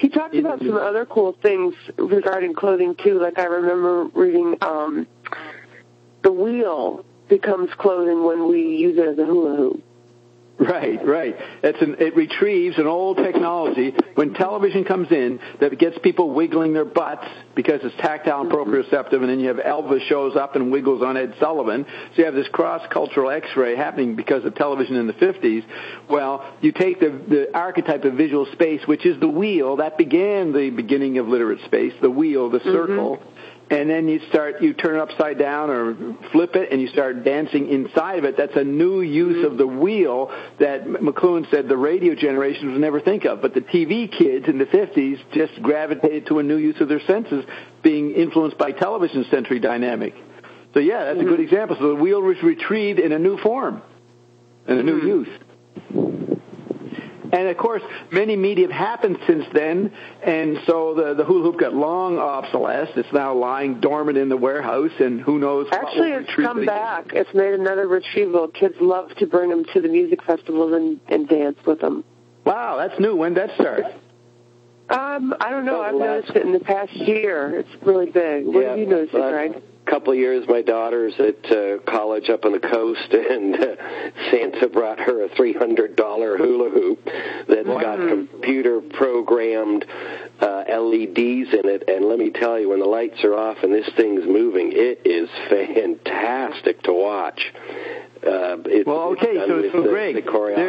He talked about some other cool things regarding clothing, too. Like I remember reading the wheel becomes clothing when we use it as a hula hoop. Right. It retrieves an old technology when television comes in that gets people wiggling their butts because it's tactile and proprioceptive, and then you have Elvis shows up and wiggles on Ed Sullivan. So you have this cross-cultural X-ray happening because of television in the 50s. Well, you take the archetype of visual space, which is the wheel. That began the beginning of literate space, the wheel, the circle. And then you turn it upside down or flip it, and you start dancing inside of it. That's a new use of the wheel that McLuhan said the radio generation would never think of. But the TV kids in the 50s just gravitated to a new use of their senses, being influenced by television sensory dynamic. So, yeah, that's a good example. So the wheel was retrieved in a new form and a new use. And, of course, many media have happened since then, and so the hula hoop got long obsolesced. It's now lying dormant in the warehouse, and who knows what Actually, it's come back. It's made another retrieval. Kids love to bring them to the music festivals and dance with them. Wow, that's new. When did that start? I don't know. I've noticed it in the past year. It's really big. What have you noticed, Greg? Couple of years, my daughter's at college up on the coast, and Santa brought her a $300 hula hoop that's got computer-programmed LEDs in it, and let me tell you, when the lights are off and this thing's moving, it is fantastic to watch. So Greg,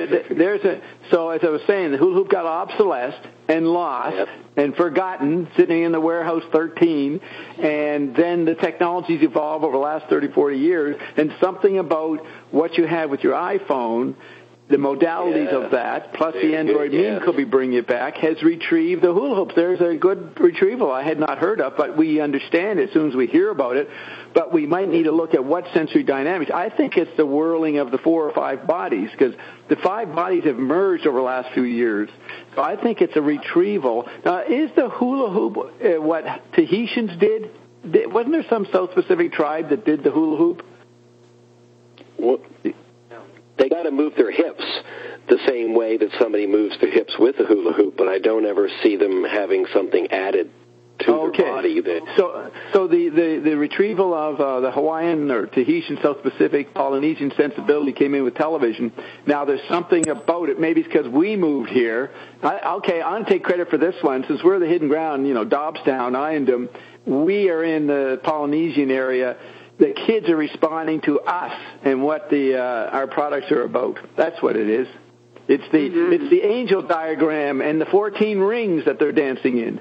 so as I was saying, the hula hoop got obsolesced and lost and forgotten, sitting in the warehouse 13, and then the technologies evolved over the last 30, 40 years, and something about what you have with your iPhone, the modalities of that, plus the Android meme could be bringing it back, has retrieved the hula hoops. There's a good retrieval I had not heard of, but we understand it as soon as we hear about it. But we might need to look at what sensory dynamics. I think it's the whirling of the 4 or 5 bodies, because the 5 bodies have merged over the last few years. So I think it's a retrieval. Now, is the hula hoop what Tahitians did? Wasn't there some South Pacific tribe that did the hula hoop? Well, they got to move their hips the same way that somebody moves their hips with a hula hoop, but I don't ever see them having something added to their body. So the retrieval of the Hawaiian or Tahitian, South Pacific, Polynesian sensibility came in with television. Now there's something about it. Maybe it's because we moved here. I'm going to take credit for this one. Since we're the hidden ground, Dobstown, Iandum, we are in the Polynesian area. The kids are responding to us and what our products are about. That's what it is. It's the angel diagram and the 14 rings that they're dancing in.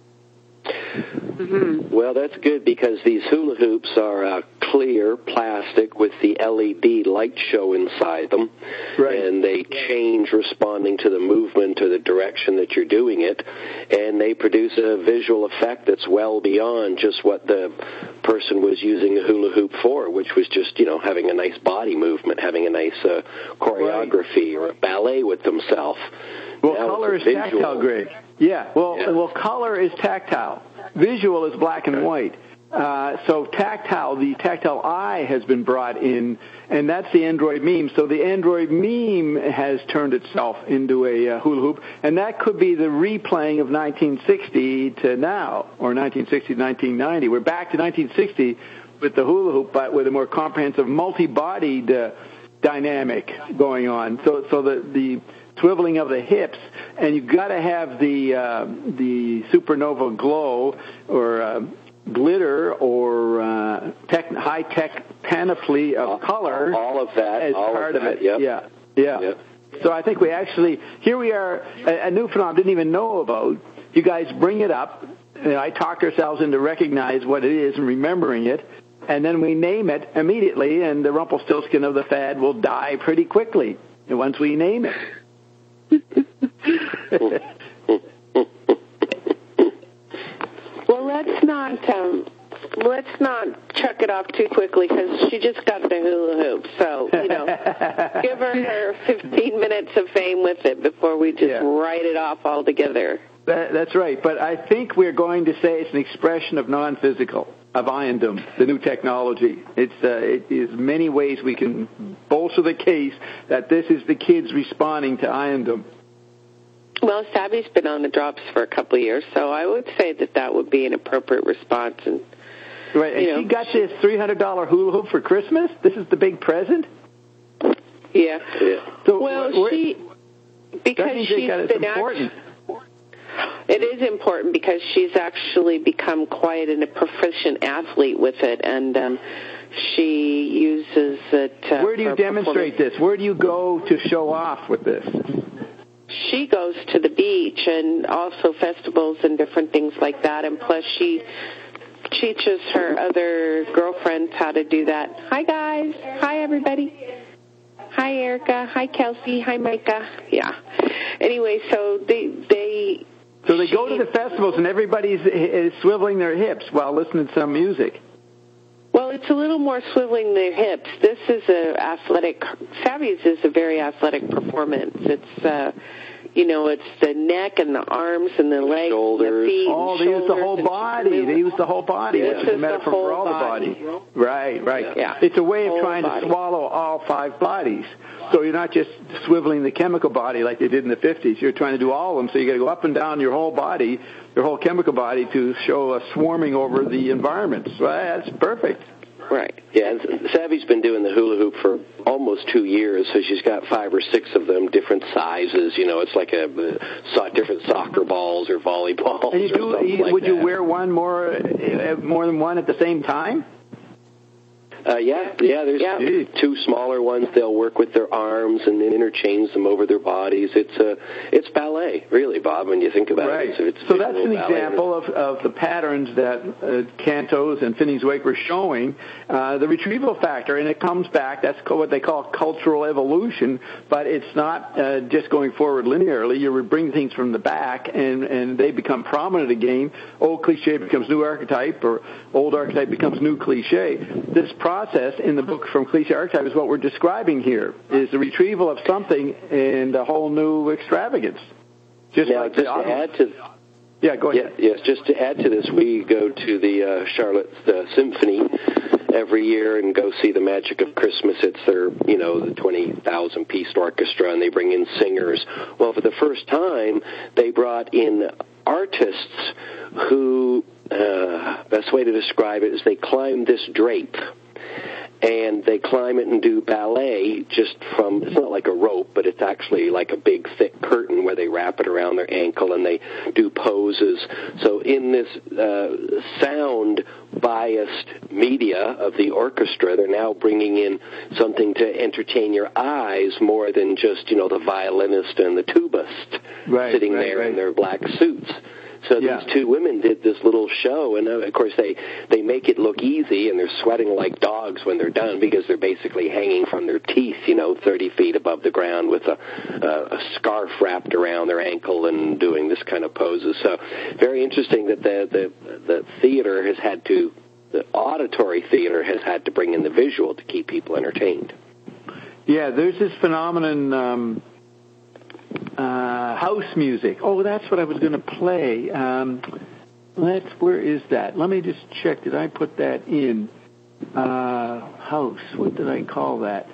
Well, that's good, because these hula hoops are clear plastic with the LED light show inside them, and they change responding to the movement or the direction that you're doing it, and they produce a visual effect that's well beyond just what the person was using a hula hoop for, which was just, having a nice body movement, having a nice choreography or a ballet with themselves. Well, color is tactile, Greg. Yeah. Well, color is tactile. Visual is black and white. So the tactile eye has been brought in, and that's the Android meme. So the Android meme has turned itself into a hula hoop, and that could be the replaying of 1960 to now, or 1960 to 1990. We're back to 1960 with the hula hoop, but with a more comprehensive multi-bodied dynamic going on. So the swiveling of the hips, and you've got to have the supernova glow or glitter or high-tech panoply of color. All of that. As part of it. Yep. Yeah. So I think here we are, a new phenomenon I didn't even know about. You guys bring it up. I talked ourselves into recognize what it is and remembering it, and then we name it immediately, and the Rumpelstiltskin of the fad will die pretty quickly once we name it. Well, let's not chuck it off too quickly, because she just got the hula hoop. So, give her 15 minutes of fame with it before we just write it off altogether. That's right. But I think we're going to say it's an expression of non-physical, of Iandum, the new technology. It is many ways we can bolster the case that this is the kids responding to Iandum. Well, Savvy's been on the drops for a couple of years, so I would say that would be an appropriate response. And right, and she got this $300 hula hoop for Christmas? This is the big present? Yeah. So because she's been important. It is important because she's actually become quite a proficient athlete with it, and she uses it. Where do you demonstrate this? Where do you go to show off with this? She goes to the beach and also festivals and different things like that, and plus she teaches her other girlfriends how to do that. Hi, guys. Hi, everybody. Hi, Erica. Hi, Kelsey. Hi, Micah. Yeah. Anyway, so they go to the festivals and everybody's is swiveling their hips while listening to some music. Well, it's a little more swiveling their hips. This is Savvy's is a very athletic performance. It's, it's the neck and the arms and the legs, shoulders. And the feet. Oh, they use the whole body. They use the whole body, which is a metaphor for all the body. Right. Yeah. It's a way of trying to swallow all 5 bodies. So you're not just swiveling the chemical body like they did in the 50s. You're trying to do all of them. So you got to go up and down your whole body, your whole chemical body, to show a swarming over the environment. So that's perfect. Right. Yeah, and Savvy's been doing the hula hoop for almost 2 years, so she's got 5 or 6 of them, different sizes. It's like different soccer balls or volleyballs. And would you wear one more than one at the same time? There's 2 smaller ones. They'll work with their arms and then interchange them over their bodies. It's ballet, really, Bob, when you think about it. So that's an example of the patterns that Cantos and Finney's Wake were showing, the retrieval factor, and it comes back. That's what they call cultural evolution, but it's not just going forward linearly. You bring things from the back, and they become prominent again. Old cliche becomes new archetype, or old archetype becomes new cliche. This process in the book From Cliche Archetype is what we're describing here, is the retrieval of something and a whole new extravagance. Go ahead. Yes, just to add to this, we go to the Charlotte Symphony every year and go see the Magic of Christmas. It's their, the 20,000-piece orchestra, and they bring in singers. Well, for the first time, they brought in artists who, best way to describe it is they climb this drape. And they climb it and do ballet just from, it's not like a rope, but it's actually like a big, thick curtain where they wrap it around their ankle and they do poses. So in this sound-biased media of the orchestra, they're now bringing in something to entertain your eyes more than just, the violinist and the tubist sitting there in their black suits. So these 2 women did this little show, and of course they make it look easy, and they're sweating like dogs when they're done because they're basically hanging from their teeth, 30 feet above the ground with a scarf wrapped around their ankle and doing this kind of poses. So very interesting that the theater has had to, the auditory theater has had to bring in the visual to keep people entertained. Yeah, there's this phenomenon. House music. Oh, that's what I was going to play. Where is that? Let me just check. Did I put that in? House. What did I call that?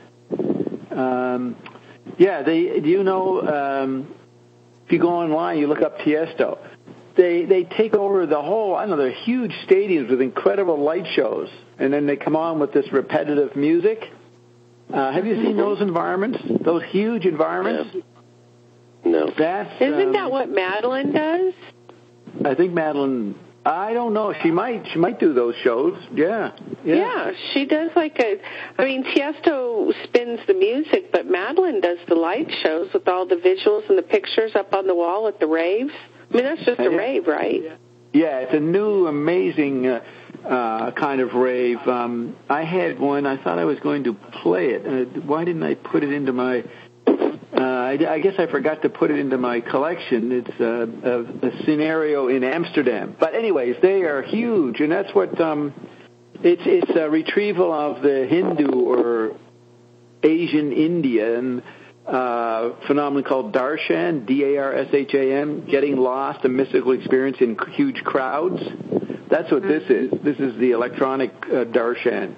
If you go online, you look up Tiesto. They take over the whole, they're huge stadiums with incredible light shows, and then they come on with this repetitive music. Have you seen those environments? Those huge environments? Yeah. No. Isn't that what Madeline does? I think Madeline, I don't know. She might do those shows. Yeah, she does Tiesto spins the music, but Madeline does the light shows with all the visuals and the pictures up on the wall at the raves. That's just a rave, right? Yeah, it's a new, amazing kind of rave. I had one. I thought I was going to play it. Why didn't I put it into my... I guess I forgot to put it into my collection. It's a scenario in Amsterdam. But anyways, they are huge, and that's what it's a retrieval of the Hindu or Asian Indian phenomenon called darshan, D-A-R-S-H-A-N, getting lost, a mystical experience in huge crowds. That's what this is. This is the electronic darshan.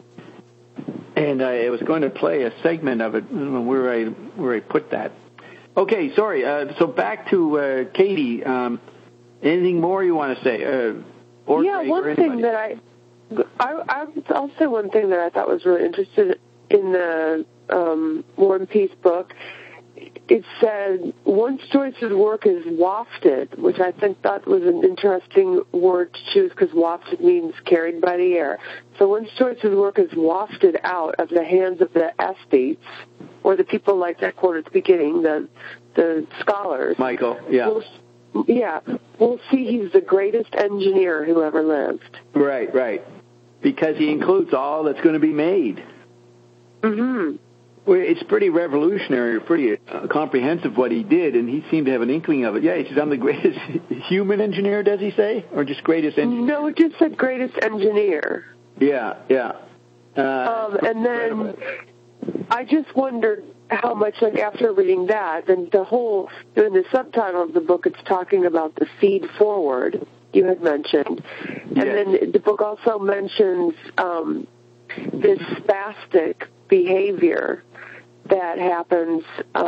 And I was going to play a segment of it. I don't know where I put that. Okay, sorry. So back to Katie. Anything more you want to say? One thing that I'll say one thing that I thought was really interesting in the War and Peace book. It said once Joyce's work is wafted, which I think that was an interesting word to choose because wafted means carried by the air. So once Joyce's work is wafted out of the hands of the aesthetes, or the people like that quote at the beginning, the scholars. Michael, yeah. We'll see he's the greatest engineer who ever lived. Right. Because he includes all that's going to be made. Mm-hmm. Well, it's pretty revolutionary, pretty comprehensive what he did, and he seemed to have an inkling of it. Yeah, he says, I'm the greatest human engineer, does he say? Or just greatest engineer? No, it just said greatest engineer. Yeah. And then I just wondered how much, like, after reading that, then in the subtitle of the book, it's talking about the feed forward you had mentioned. And then the book also mentions this spastic behavior that happens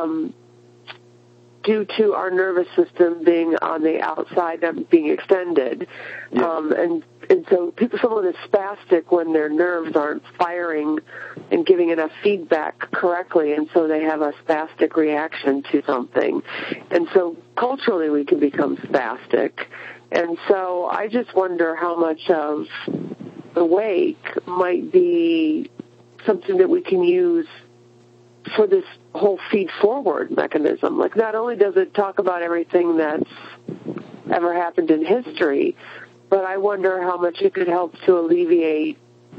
due to our nervous system being on the outside and being extended. And so someone is spastic when their nerves aren't firing and giving enough feedback correctly, and so they have a spastic reaction to something. And so culturally we can become spastic. And so I just wonder how much of the wake might be something that we can use for this whole feed-forward mechanism. Like, not only does it talk about everything that's ever happened in history, but I wonder how much it could help to alleviate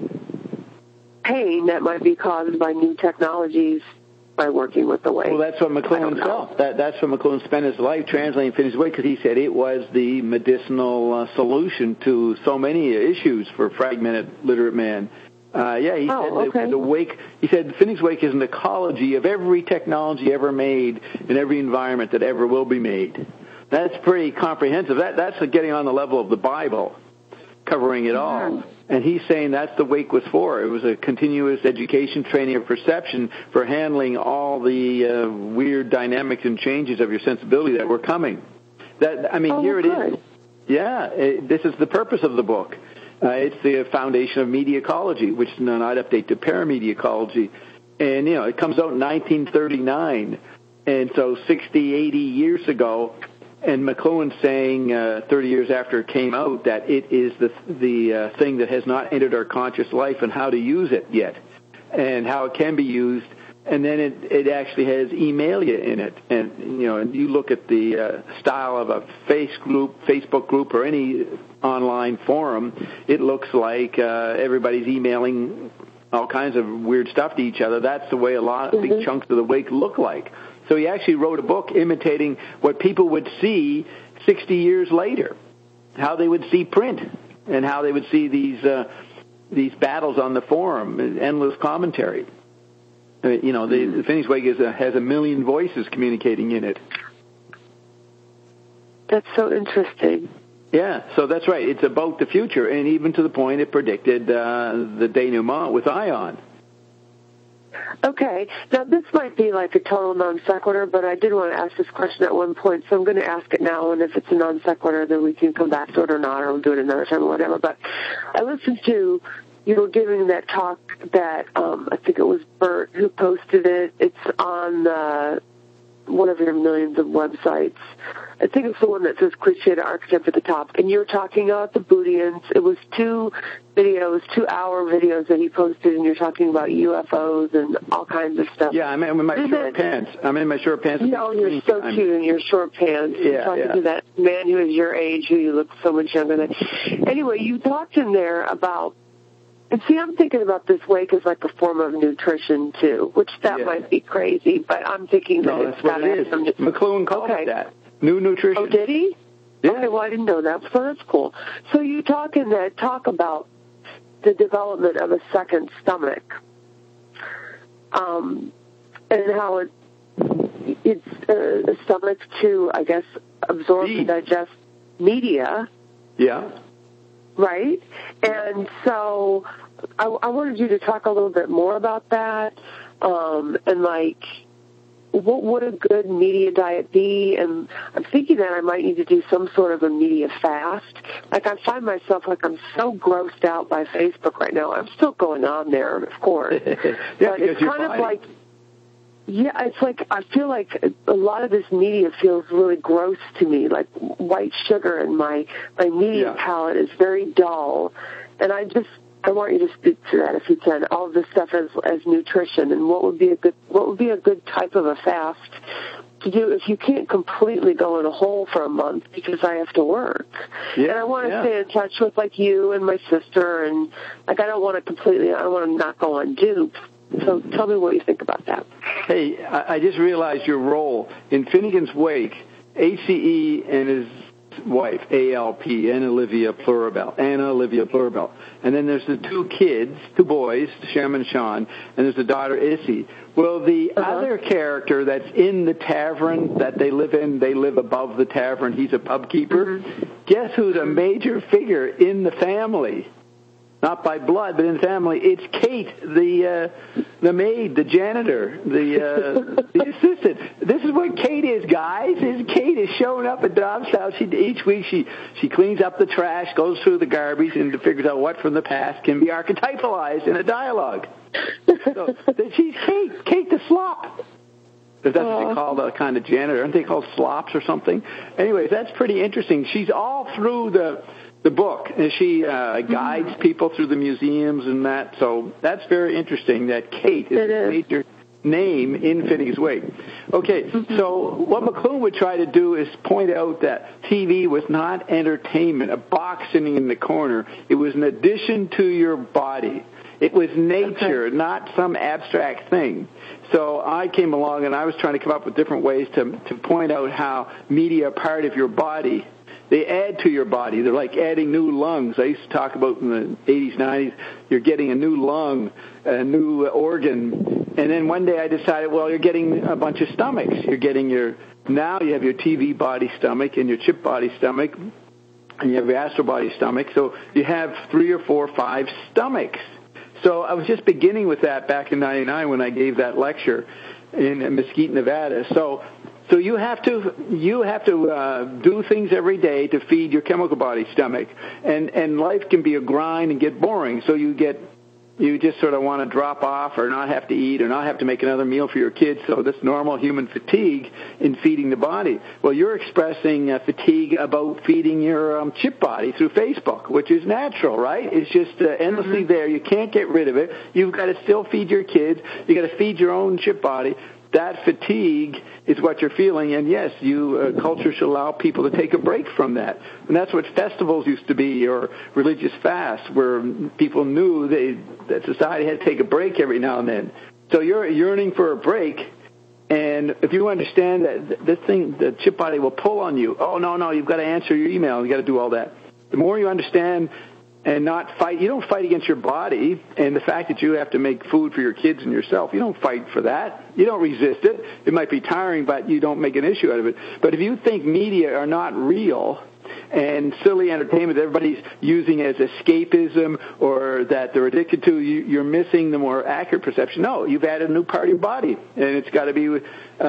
pain that might be caused by new technologies by working with the wake. Well, that's what McLuhan felt. That's what McLuhan spent his life translating Finney's Wake, because he said it was the medicinal solution to so many issues for fragmented literate man. He said the wake. He said Finney's Wake is an ecology of every technology ever made in every environment that ever will be made. That's pretty comprehensive. That's getting on the level of the Bible, covering it all. And he's saying that's the wake was for. It was a continuous education, training of perception for handling all the weird dynamics and changes of your sensibility that were coming. Here it is. Yeah, this is the purpose of the book. It's the foundation of media ecology, which is an update to paramedia ecology. And, it comes out in 1939. And so 60, 80 years ago, and McLuhan saying 30 years after it came out that it is the thing that has not entered our conscious life and how to use it yet and how it can be used. And then it actually has emalia in it. And, and you look at the style of a Facebook group or any online forum, it looks like everybody's emailing all kinds of weird stuff to each other. That's the way big chunks of the wake look like. So he actually wrote a book imitating what people would see 60 years later, how they would see print and how they would see these battles on the forum, endless commentary. The Finney's Wake has a million voices communicating in it. That's so interesting. Yeah, so that's right. It's about the future, and even to the point it predicted the denouement with Ion. Okay. Now, this might be like a total non sequitur, but I did want to ask this question at one point, so I'm going to ask it now, and if it's a non sequitur, then we can come back to it or not, or we'll do it another time or whatever. But I listened to, you were giving that talk that I think it was Bert who posted it. It's on one of your millions of websites. I think it's the one that says Cliché to Archetype at the top. And you're talking about the Bootians. It was 2 2-hour videos that he posted, and you're talking about UFOs and all kinds of stuff. Yeah, I'm in my short pants. Yeah, you're so cute in your short pants. You're talking to that man who is your age, who you look so much younger than. Anyway, you talked in there about, and see, I'm thinking about this wake as like a form of nutrition, too, which might be crazy, but I'm thinking that it's got to have some... McLuhan called it that. New nutrition. Oh, did he? Yeah. Okay, well, I didn't know that, so that's cool. So you talk about the development of a second stomach, and how it's a stomach to, I guess, absorb and digest media. Yeah. Right? And so I wanted you to talk a little bit more about that, and what would a good media diet be? And I'm thinking that I might need to do some sort of a media fast. Like, I find myself like I'm so grossed out by Facebook right now. I'm still going on there, of course. But it's kind of like, it's like I feel like a lot of this media feels really gross to me, like white sugar, and my media palette is very dull. And I want you to speak to that if you can. All of this stuff as nutrition, and what would be a good type of a fast to do if you can't completely go in a hole for a month because I have to work. Yeah, and I want to stay in touch with like you and my sister, and like I don't want to not go on dupe. So tell me what you think about that. Hey, I just realized your role in Finnegan's Wake. HCE and his wife, ALP, Anna Olivia Plurabelle. And then there's the two boys, Shem and Sean, and there's the daughter, Issy. Well, the other character that's in the tavern that they live in, they live above the tavern, he's a pub keeper. Guess who's a major figure in the family? Not by blood, but in the family. It's Kate, the maid, the janitor, the assistant. This is what Kate is, guys. Kate is showing up at Dom's house. Each week she cleans up the trash, goes through the garbage, and figures out what from the past can be archetypalized in a dialogue. So she's Kate the slop. Because that's what they call the kind of janitor. Aren't they called slops or something? Anyways, that's pretty interesting. She's all through the book, and she guides people through the museums and that. So that's very interesting that Kate is a major name in Finnegan's Wake. Okay, so what McLuhan would try to do is point out that TV was not entertainment, a box sitting in the corner. It was an addition to your body. It was nature, not some abstract thing. So I came along and I was trying to come up with different ways to point out how media are part of your body. They add to your body. They're like adding new lungs. I used to talk about in the 80s, 90s, you're getting a new lung, a new organ. And then one day I decided, well, you're getting a bunch of stomachs. Now you have your TV body stomach and your chip body stomach, and you have your astral body stomach. So you have 3 or 4 or 5 stomachs. So I was just beginning with that back in 99 when I gave that lecture in Mesquite, Nevada. So you have to do things every day to feed your chemical body stomach, and life can be a grind and get boring. So you just sort of want to drop off or not have to eat or not have to make another meal for your kids. So this normal human fatigue in feeding the body. Well, you're expressing fatigue about feeding your chip body through Facebook, which is natural, right? It's just endlessly there. You can't get rid of it. You've got to still feed your kids. You've got to feed your own chip body. That fatigue is what you're feeling, and yes, culture should allow people to take a break from that. And that's what festivals used to be, or religious fasts, where people knew that society had to take a break every now and then. So you're yearning for a break, and if you understand that this thing, the chip body will pull on you, no, you've got to answer your email, you've got to do all that. The more you understand and not fight, you don't fight against your body and the fact that you have to make food for your kids and yourself. You don't fight for that. You don't resist it. It might be tiring, but you don't make an issue out of it. But if you think media are not real and silly entertainment that everybody's using as escapism or that they're addicted to, you're missing the more accurate perception. No, you've added a new part of your body, and it's got to be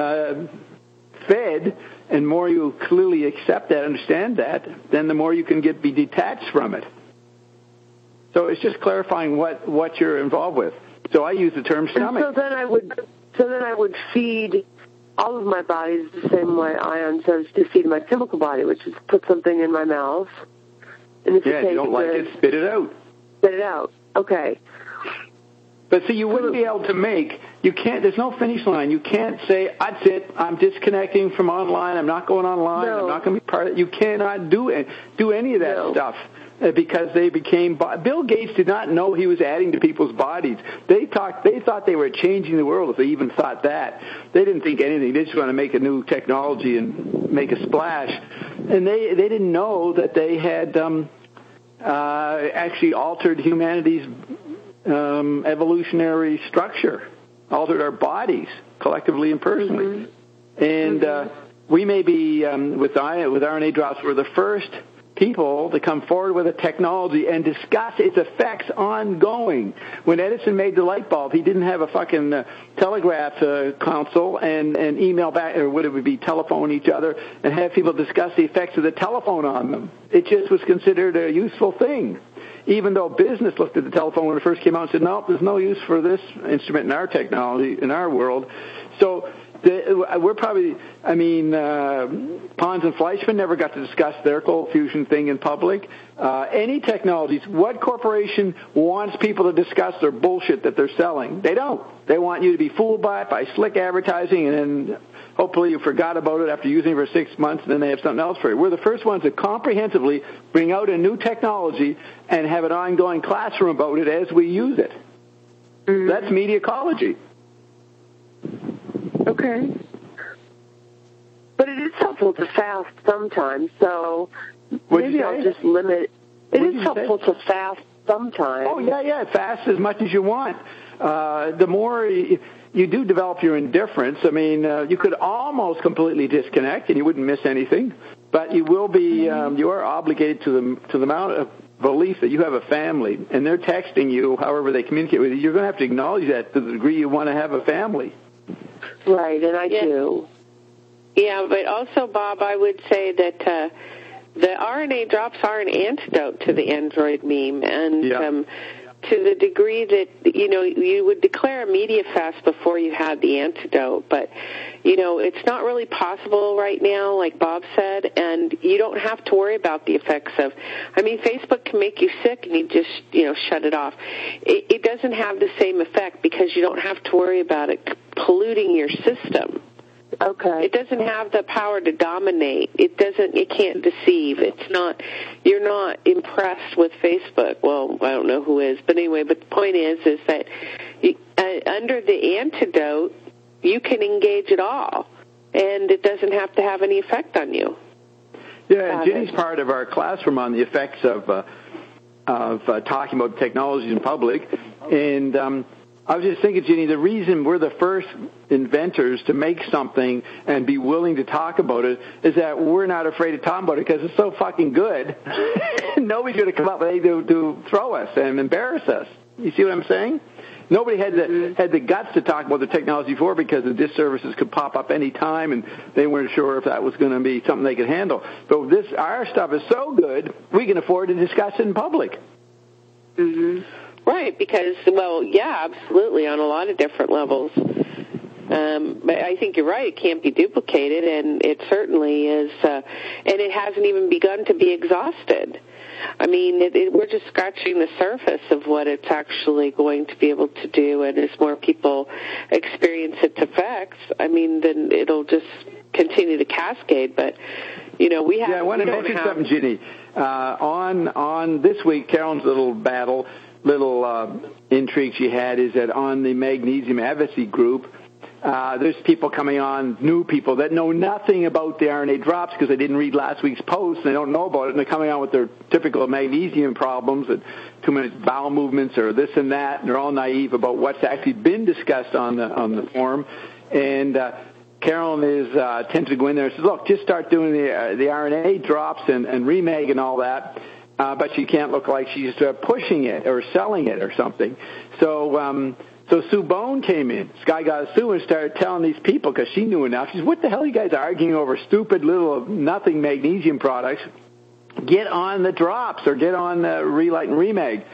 fed. And more you clearly accept that, understand that, then the more you can be detached from it. So it's just clarifying what you're involved with. So I use the term stomach. And so then I would feed all of my bodies the same way Ion says to feed my chemical body, which is put something in my mouth. And if you don't like it, spit it out. Spit it out. Okay. But see, you wouldn't be able to there's no finish line. You can't say, that's it, I'm disconnecting from online, I'm not going online, I'm not going to be part of it. You cannot do any of that stuff. Because they became, Bill Gates did not know he was adding to people's bodies. They thought they were changing the world if they even thought that. They didn't think anything. They just want to make a new technology and make a splash. And they didn't know that they had actually altered humanity's evolutionary structure, altered our bodies collectively and personally. And we may be, with RNA drops, we're the first people to come forward with a technology and discuss its effects ongoing. When Edison made the light bulb, he didn't have a fucking telegraph console and email back, or would it be telephone each other, and have people discuss the effects of the telephone on them. It just was considered a useful thing. Even though business looked at the telephone when it first came out and said, no, there's no use for this instrument in our technology, in our world. So we're probably, Pons and Fleischmann never got to discuss their cold fusion thing in public. Any technologies, what corporation wants people to discuss their bullshit that they're selling? They don't. They want you to be fooled by it, by slick advertising, and then hopefully you forgot about it after using it for 6 months, and then they have something else for you. We're the first ones to comprehensively bring out a new technology and have an ongoing classroom about it as we use it. Mm-hmm. That's media ecology. Okay. But it is helpful to fast sometimes, so maybe I'll just limit. It is helpful to fast sometimes. Oh, yeah, fast as much as you want. The more you do develop your indifference, you could almost completely disconnect and you wouldn't miss anything, but you will be, you are obligated to the amount of belief that you have a family, and they're texting you however they communicate with you. You're going to have to acknowledge that to the degree you want to have a family. Right, and I do. Yeah, but also, Bob, I would say that the RNA drops are an antidote to the Android meme, and to the degree that, you would declare a media fast before you had the antidote, but, it's not really possible right now, like Bob said, and you don't have to worry about the effects of, Facebook can make you sick and you just, shut it off. It doesn't have the same effect because you don't have to worry about it polluting your system. Okay. It doesn't have the power to dominate. It can't deceive. You're not impressed with Facebook. Well, I don't know who is, but anyway, but the point is that under the antidote, you can engage it all, and it doesn't have to have any effect on you. Yeah, and Ginny's part of our classroom on the effects of talking about technologies in public, and I was just thinking, Ginny, the reason we're the first inventors to make something and be willing to talk about it is that we're not afraid to talk about it because it's so fucking good. Nobody's going to come up with anything to throw us and embarrass us. You see what I'm saying? Nobody had the guts to talk about the technology before because the disservices could pop up any time, and they weren't sure if that was going to be something they could handle. But our stuff is so good, we can afford to discuss it in public. Mm-hmm. Right, because, absolutely, on a lot of different levels. But I think you're right, it can't be duplicated, and it certainly is, and it hasn't even begun to be exhausted. We're just scratching the surface of what it's actually going to be able to do, and as more people experience its effects, then it'll just continue to cascade, but, we have... Yeah, I want to mention something, Ginny. On this week, Carolyn's little intrigue she had is that on the Magnesium Advocacy group, there's people coming on, new people that know nothing about the RNA drops because they didn't read last week's post and they don't know about it, and they're coming on with their typical magnesium problems and too many bowel movements or this and that, and they're all naive about what's actually been discussed on the forum. And Carolyn tends to go in there and says, look, just start doing the RNA drops and remag and all that. But she can't look like she's pushing it or selling it or something. So Sue Bone came in. Sky got Sue and started telling these people, because she knew enough. She said, what the hell are you guys arguing over stupid little nothing magnesium products? Get on the drops or get on the Relight and Remag.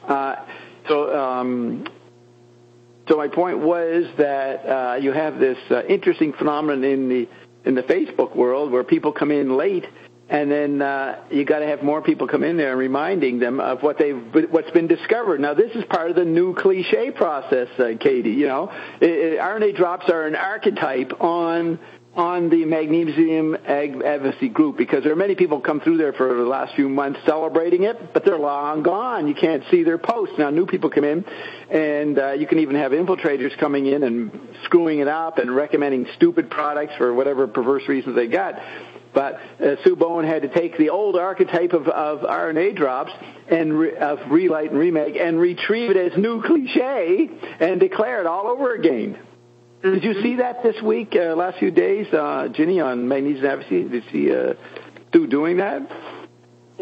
So my point was that you have this interesting phenomenon in the Facebook world where people come in late, and then you got to have more people come in there and reminding them of what's been discovered. Now, this is part of the new cliche process, Katie. RNA drops are an archetype on the Magnesium Advocacy group, because there are many people come through there for the last few months celebrating it, but they're long gone. You can't see their posts. Now, new people come in, and you can even have infiltrators coming in and screwing it up and recommending stupid products for whatever perverse reasons they got. But Sue Bowen had to take the old archetype of RNA drops and of Relight and Remag and retrieve it as new cliche and declare it all over again. Mm-hmm. Did you see that this week, last few days, Ginny, on Magnesium Advocacy? Did you see Sue doing that?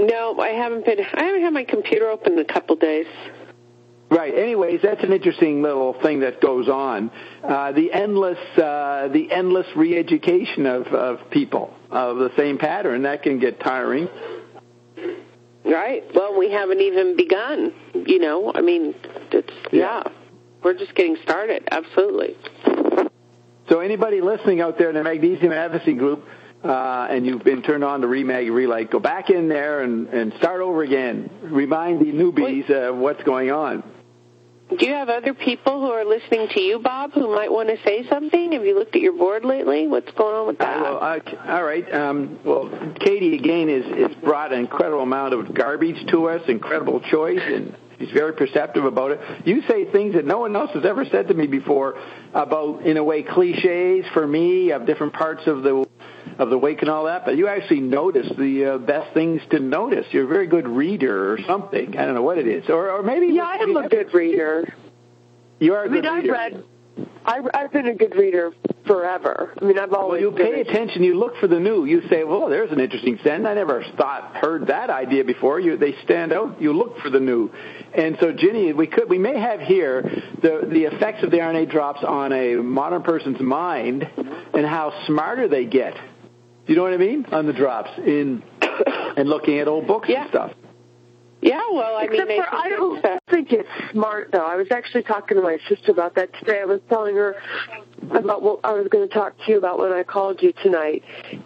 No, I haven't had my computer open in a couple days. Right. Anyways, that's an interesting little thing that goes on. The endless re-education of people of the same pattern, that can get tiring. Right. Well, we haven't even begun. I mean, we're just getting started. Absolutely. So anybody listening out there in the Magnesium Advocacy Group, and you've been turned on to Remag Relight, go back in there and start over again. Remind the newbies of what's going on. Do you have other people who are listening to you, Bob, who might want to say something? Have you looked at your board lately? What's going on with that? All right. Katie, again, is brought an incredible amount of garbage to us, incredible choice, and she's very perceptive about it. You say things that no one else has ever said to me before about, in a way, cliches for me of different parts of the wake and all that, but you actually notice the best things to notice. You're a very good reader or something. I don't know what it is. Or maybe... Yeah, I am a good reader. You are a good reader. I've been a good reader forever. I mean, I've always... Well, you pay attention. You look for the new. You say, well, there's an interesting sentence. I never heard that idea before. They stand out. You look for the new. And so, Ginny, we may have here the effects of the RNA drops on a modern person's mind and how smarter they get. You know what I mean? On the drops and looking at old books and stuff. Yeah, well, I don't think it's smart, though. I was actually talking to my sister about that today. I was telling her about what I was going to talk to you about when I called you tonight.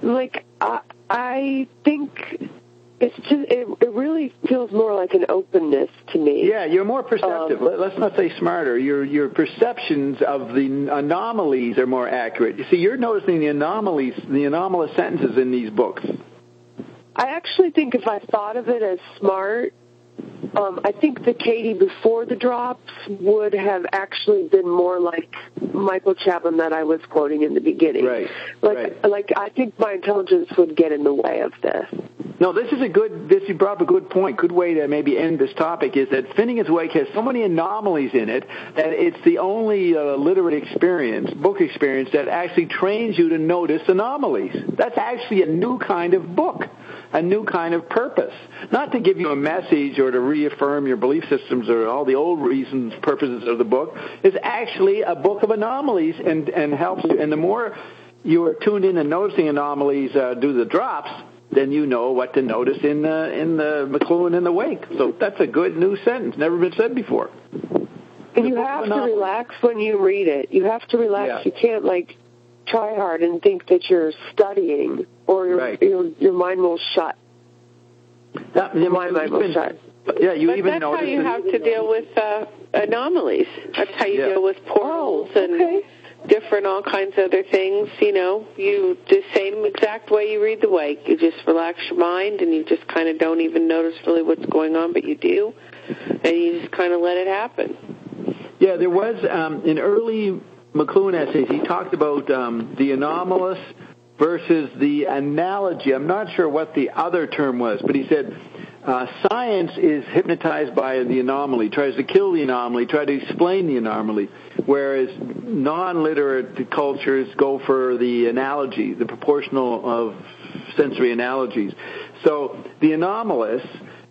I think it's just it really feels more like an openness to me. Yeah, you're more perceptive. Let's not say smarter. Your perceptions of the anomalies are more accurate. You see, you're noticing the anomalies, the anomalous sentences in these books. I actually think if I thought of it as smart, I think the Katie before the drops would have actually been more like Michael Chapman that I was quoting in the beginning. Right. Like I think my intelligence would get in the way of this. No, you brought up a good point. Good way to maybe end this topic is that Finnegan's Wake has so many anomalies in it that it's the only literate book experience that actually trains you to notice anomalies. That's actually a new kind of book, a new kind of purpose. Not to give you a message or to reaffirm your belief systems or all the old reasons, purposes of the book. It's actually a book of anomalies and helps you. And the more you are tuned in and noticing anomalies do the drops, then you know what to notice in the McLuhan and the Wake. So that's a good new sentence, never been said before. And you have to relax when you read it. You have to relax. Yeah. You can't try hard and think that you're studying, or your mind will shut. Your mind will shut. Yeah, that's how you have to deal with anomalies. That's how you deal with portals and different all kinds of other things. You the same exact way you read the Wake. You just relax your mind and you just kind of don't even notice really what's going on, but you do, and you just kind of let it happen. Yeah, there was in early McLuhan essays, he talked about the anomalous versus the analogy. I'm not sure what the other term was, but he said science is hypnotized by the anomaly, tries to kill the anomaly, try to explain the anomaly, whereas non-literate cultures go for the analogy, the proportional of sensory analogies. So the anomalous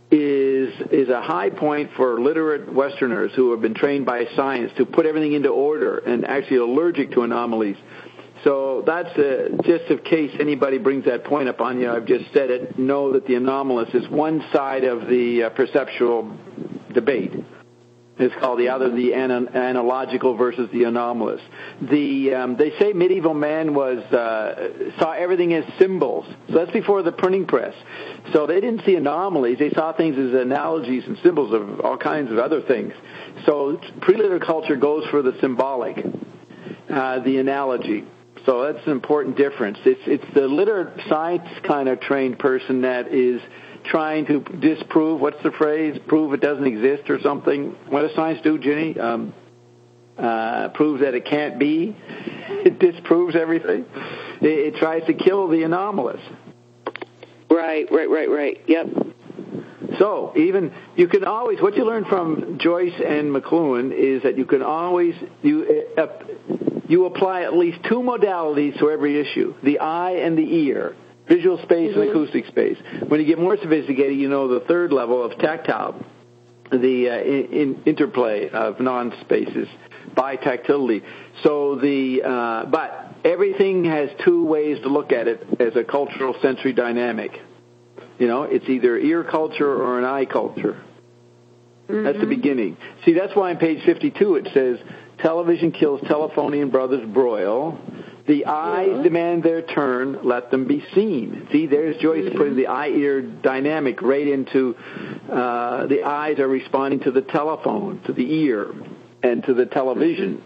is a high point for literate Westerners who have been trained by science to put everything into order and actually allergic to anomalies. So that's just in case anybody brings that point up on you, I've just said it, know that the anomalous is one side of the perceptual debate. It's called the analogical versus the anomalous. They say medieval man saw everything as symbols. So that's before the printing press. So they didn't see anomalies. They saw things as analogies and symbols of all kinds of other things. So pre-literate culture goes for the symbolic, the analogy. So that's an important difference. It's the literate science kind of trained person that is trying to disprove, what's the phrase, prove it doesn't exist or something. What does science do, Ginny? Proves that it can't be. It disproves everything. It tries to kill the anomalous. Right. Yep. So you can always, what you learn from Joyce and McLuhan is that you can always, you apply at least two modalities to every issue, the eye and the ear. Visual space and acoustic space. When you get more sophisticated, you know the third level of tactile, the interplay of non-spaces, bitactility. So but everything has two ways to look at it as a cultural sensory dynamic. You know, it's either ear culture or an eye culture. Mm-hmm. That's the beginning. See, that's why on page 52 it says, television kills Telephonian brothers broil. The eyes demand their turn. Let them be seen. See, there's Joyce putting the eye-ear dynamic right into the eyes are responding to the telephone, to the ear, and to the television.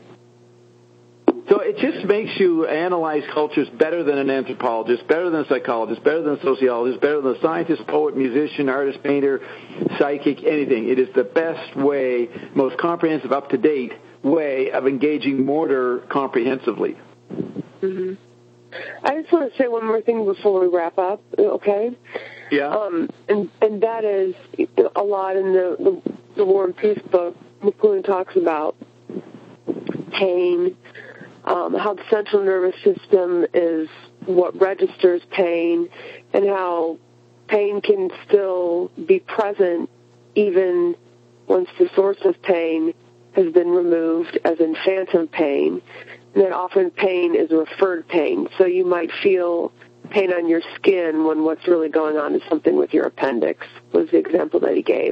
So it just makes you analyze cultures better than an anthropologist, better than a psychologist, better than a sociologist, better than a scientist, poet, musician, artist, painter, psychic, anything. It is the best way, most comprehensive, up-to-date way of engaging mortar comprehensively. Mm-hmm. I just want to say one more thing before we wrap up, okay? Yeah. And that is a lot in the War and Peace book. McLuhan talks about pain, how the central nervous system is what registers pain, and how pain can still be present even once the source of pain has been removed, as in phantom pain. And that often pain is referred pain. So you might feel pain on your skin when what's really going on is something with your appendix, was the example that he gave.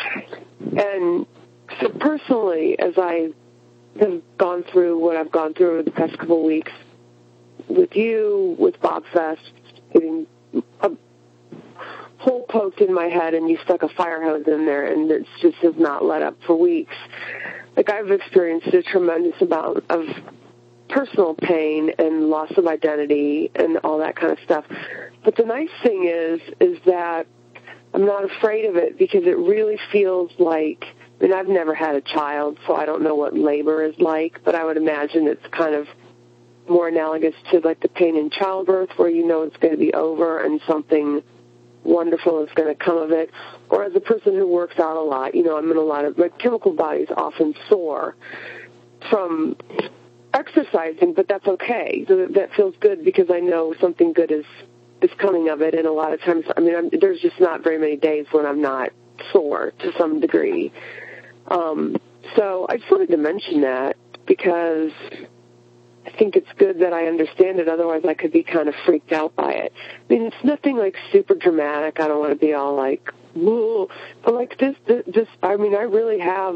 And so personally, as I have gone through what I've gone through over the past couple of weeks with you, with Bob Fest, getting a hole poked in my head and you stuck a fire hose in there and it just has not let up for weeks. Like, I've experienced a tremendous amount of personal pain and loss of identity and all that kind of stuff. But the nice thing is that I'm not afraid of it, because it really feels like, I mean, I've never had a child, so I don't know what labor is like, but I would imagine it's kind of more analogous to like the pain in childbirth, where you know it's going to be over and something wonderful is going to come of it. Or as a person who works out a lot, you know, I'm in a lot of, my chemical body's often sore from exercising, but that's okay. So that feels good, because I know something good is coming of it. And a lot of times, I mean, there's just not very many days when I'm not sore to some degree. So I just wanted to mention that, because I think it's good that I understand it. Otherwise, I could be kind of freaked out by it. I mean, it's nothing like super dramatic. I don't want to be all like, whoa. But like this, I mean, I really have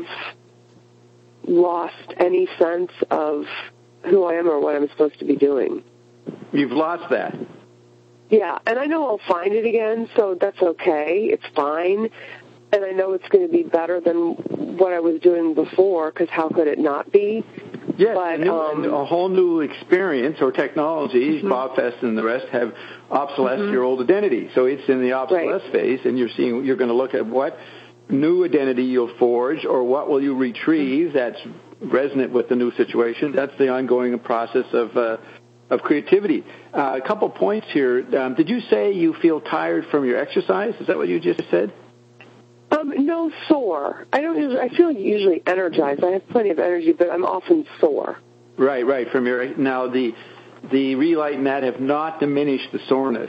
lost any sense of who I am or what I'm supposed to be doing. You've lost that. Yeah, and I know I'll find it again, so that's okay. It's fine. And I know it's going to be better than what I was doing before, because how could it not be? Yes, but, a whole new experience or technology. Mm-hmm. Bob Fest and the rest have obsolesced your old identity. So it's in the obsolescence phase, and you're going to look at what new identity you'll forge, or what will you retrieve that's resonant with the new situation. That's the ongoing process of creativity. A couple points here. Did you say you feel tired from your exercise? Is that what you just said? No, sore. I feel usually energized. I have plenty of energy, but I'm often sore. Right. From your, now the Relight and that have not diminished the soreness.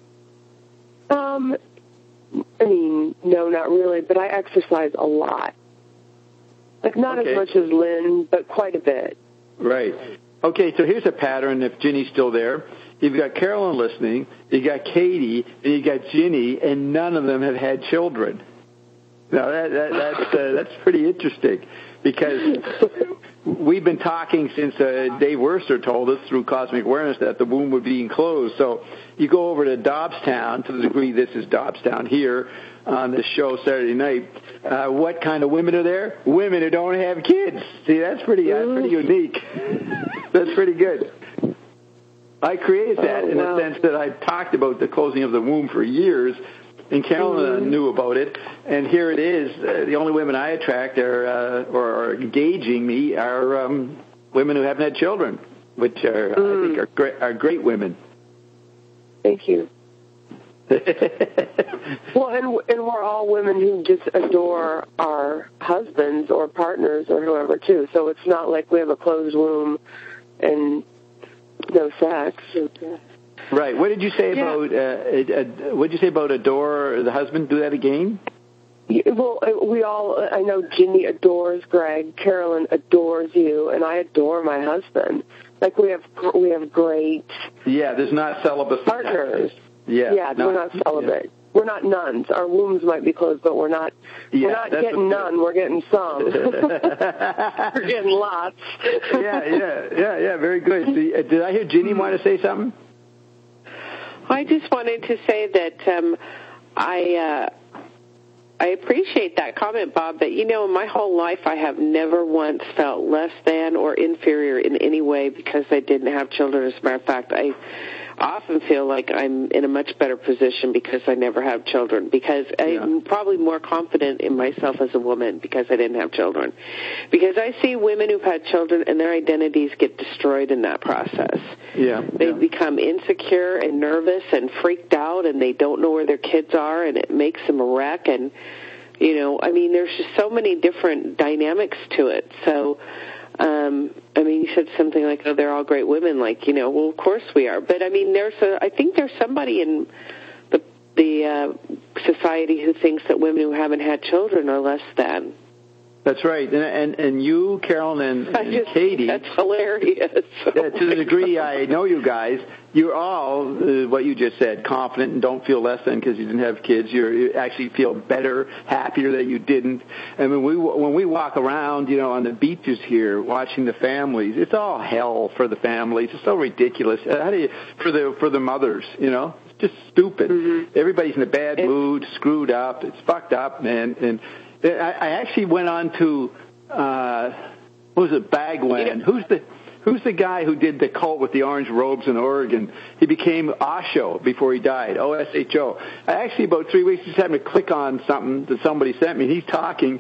I mean, no, not really, but I exercise a lot. Like, not as much as Lynn, but quite a bit. Right. Okay, so here's a pattern, if Ginny's still there. You've got Carolyn listening, you got Katie, and you got Ginny, and none of them have had children. Now, that's pretty interesting, because we've been talking since Dave Worster told us through Cosmic Awareness that the womb would be enclosed. So you go over to Dobbstown, to the degree this is Dobbstown here on this show Saturday night. What kind of women are there? Women who don't have kids. See, that's pretty unique. That's pretty good. I created that in the sense that I've talked about the closing of the womb for years, and Carolyn knew about it, and here it is. The only women I attract or are engaging me are women who haven't had children, which I think are great women. Thank you. Well, and we're all women who just adore our husbands or partners or whoever, too. So it's not like we have a closed womb and no sex. Right. What did you say about what did you say about adore the husband? Do that again. Well, I know Ginny adores Greg, Carolyn adores you, and I adore my husband. Like we have great. Yeah, there's not celibacy partners. Yeah, we're not celibate. Yeah. We're not nuns. Our wombs might be closed, but we're not. We're not getting none. We're getting some. We're getting lots. Yeah. Very good. See, did I hear Ginny want to say something? I just wanted to say that I appreciate that comment, Bob, that, in my whole life I have never once felt less than or inferior in any way because I didn't have children. As a matter of fact, I often feel like I'm in a much better position because I never have children, because I'm probably more confident in myself as a woman because I didn't have children. Because I see women who've had children and their identities get destroyed in that process. They become insecure and nervous and freaked out, and they don't know where their kids are, and it makes them a wreck. And, there's just so many different dynamics to it. So, you said something like, "Oh, they're all great women." Like, well, of course we are. But I think there's somebody in the society who thinks that women who haven't had children are less than. That's right, and you, Carolyn, and Katie. That's hilarious. To the degree I know you guys, you're all what you just said, confident and don't feel less than because you didn't have kids. You actually feel better, happier that you didn't. And when we walk around, on the beaches here, watching the families, it's all hell for the families. It's so ridiculous. How do you for the mothers? It's just stupid. Mm-hmm. Everybody's in a bad mood, screwed up. It's fucked up, man. And I actually went on to what was it, Bagwan? Who's the guy who did the cult with the orange robes in Oregon? He became Osho before he died, OSHO. I actually, about 3 weeks, just happened to click on something that somebody sent me. He's talking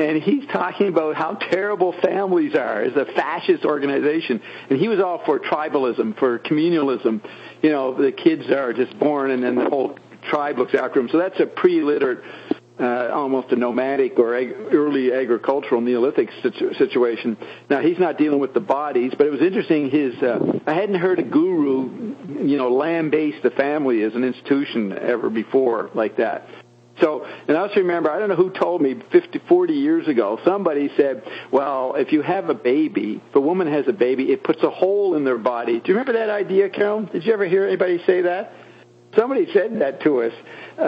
about how terrible families are as a fascist organization. And he was all for tribalism, for communalism. The kids are just born and then the whole tribe looks after them. So that's a pre-literate, almost a nomadic or early agricultural Neolithic situation. Now, he's not dealing with the bodies, but it was interesting. I hadn't heard a guru, lambaste the family as an institution ever before like that. So, and I also remember, I don't know who told me 40 years ago, somebody said, well, if you have a baby, if a woman has a baby, it puts a hole in their body. Do you remember that idea, Carol? Did you ever hear anybody say that? Somebody said that to us,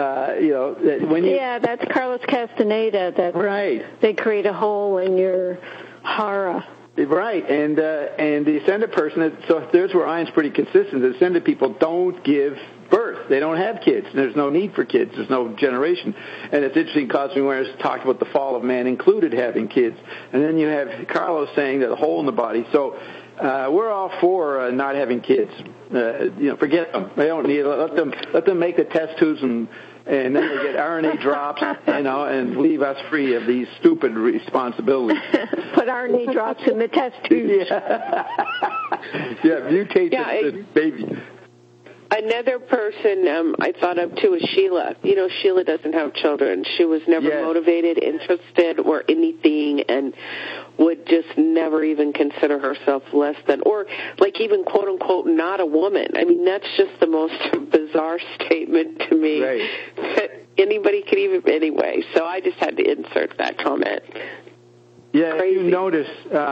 that when you... Yeah, that's Carlos Castaneda. That right. They create a hole in your hara. Right, and the ascended person, so there's where Ian's pretty consistent. The ascended people don't give birth. They don't have kids. There's no need for kids. There's no generation. And it's interesting, Cosme Wares talked about the fall of man included having kids. And then you have Carlos saying that a hole in the body. So we're all for not having kids. Forget them. They don't need it. Let them make the test tubes and then they get RNA drops, and leave us free of these stupid responsibilities. Put RNA drops in the test tubes. Mutate the baby. Another person I thought of, too, is Sheila. Sheila doesn't have children. She was never motivated, interested, or anything, and would just never even consider herself less than, or like even, quote-unquote, not a woman. I mean, that's just the most bizarre statement to me that anybody could even, anyway. So I just had to insert that comment. Yeah, if you notice,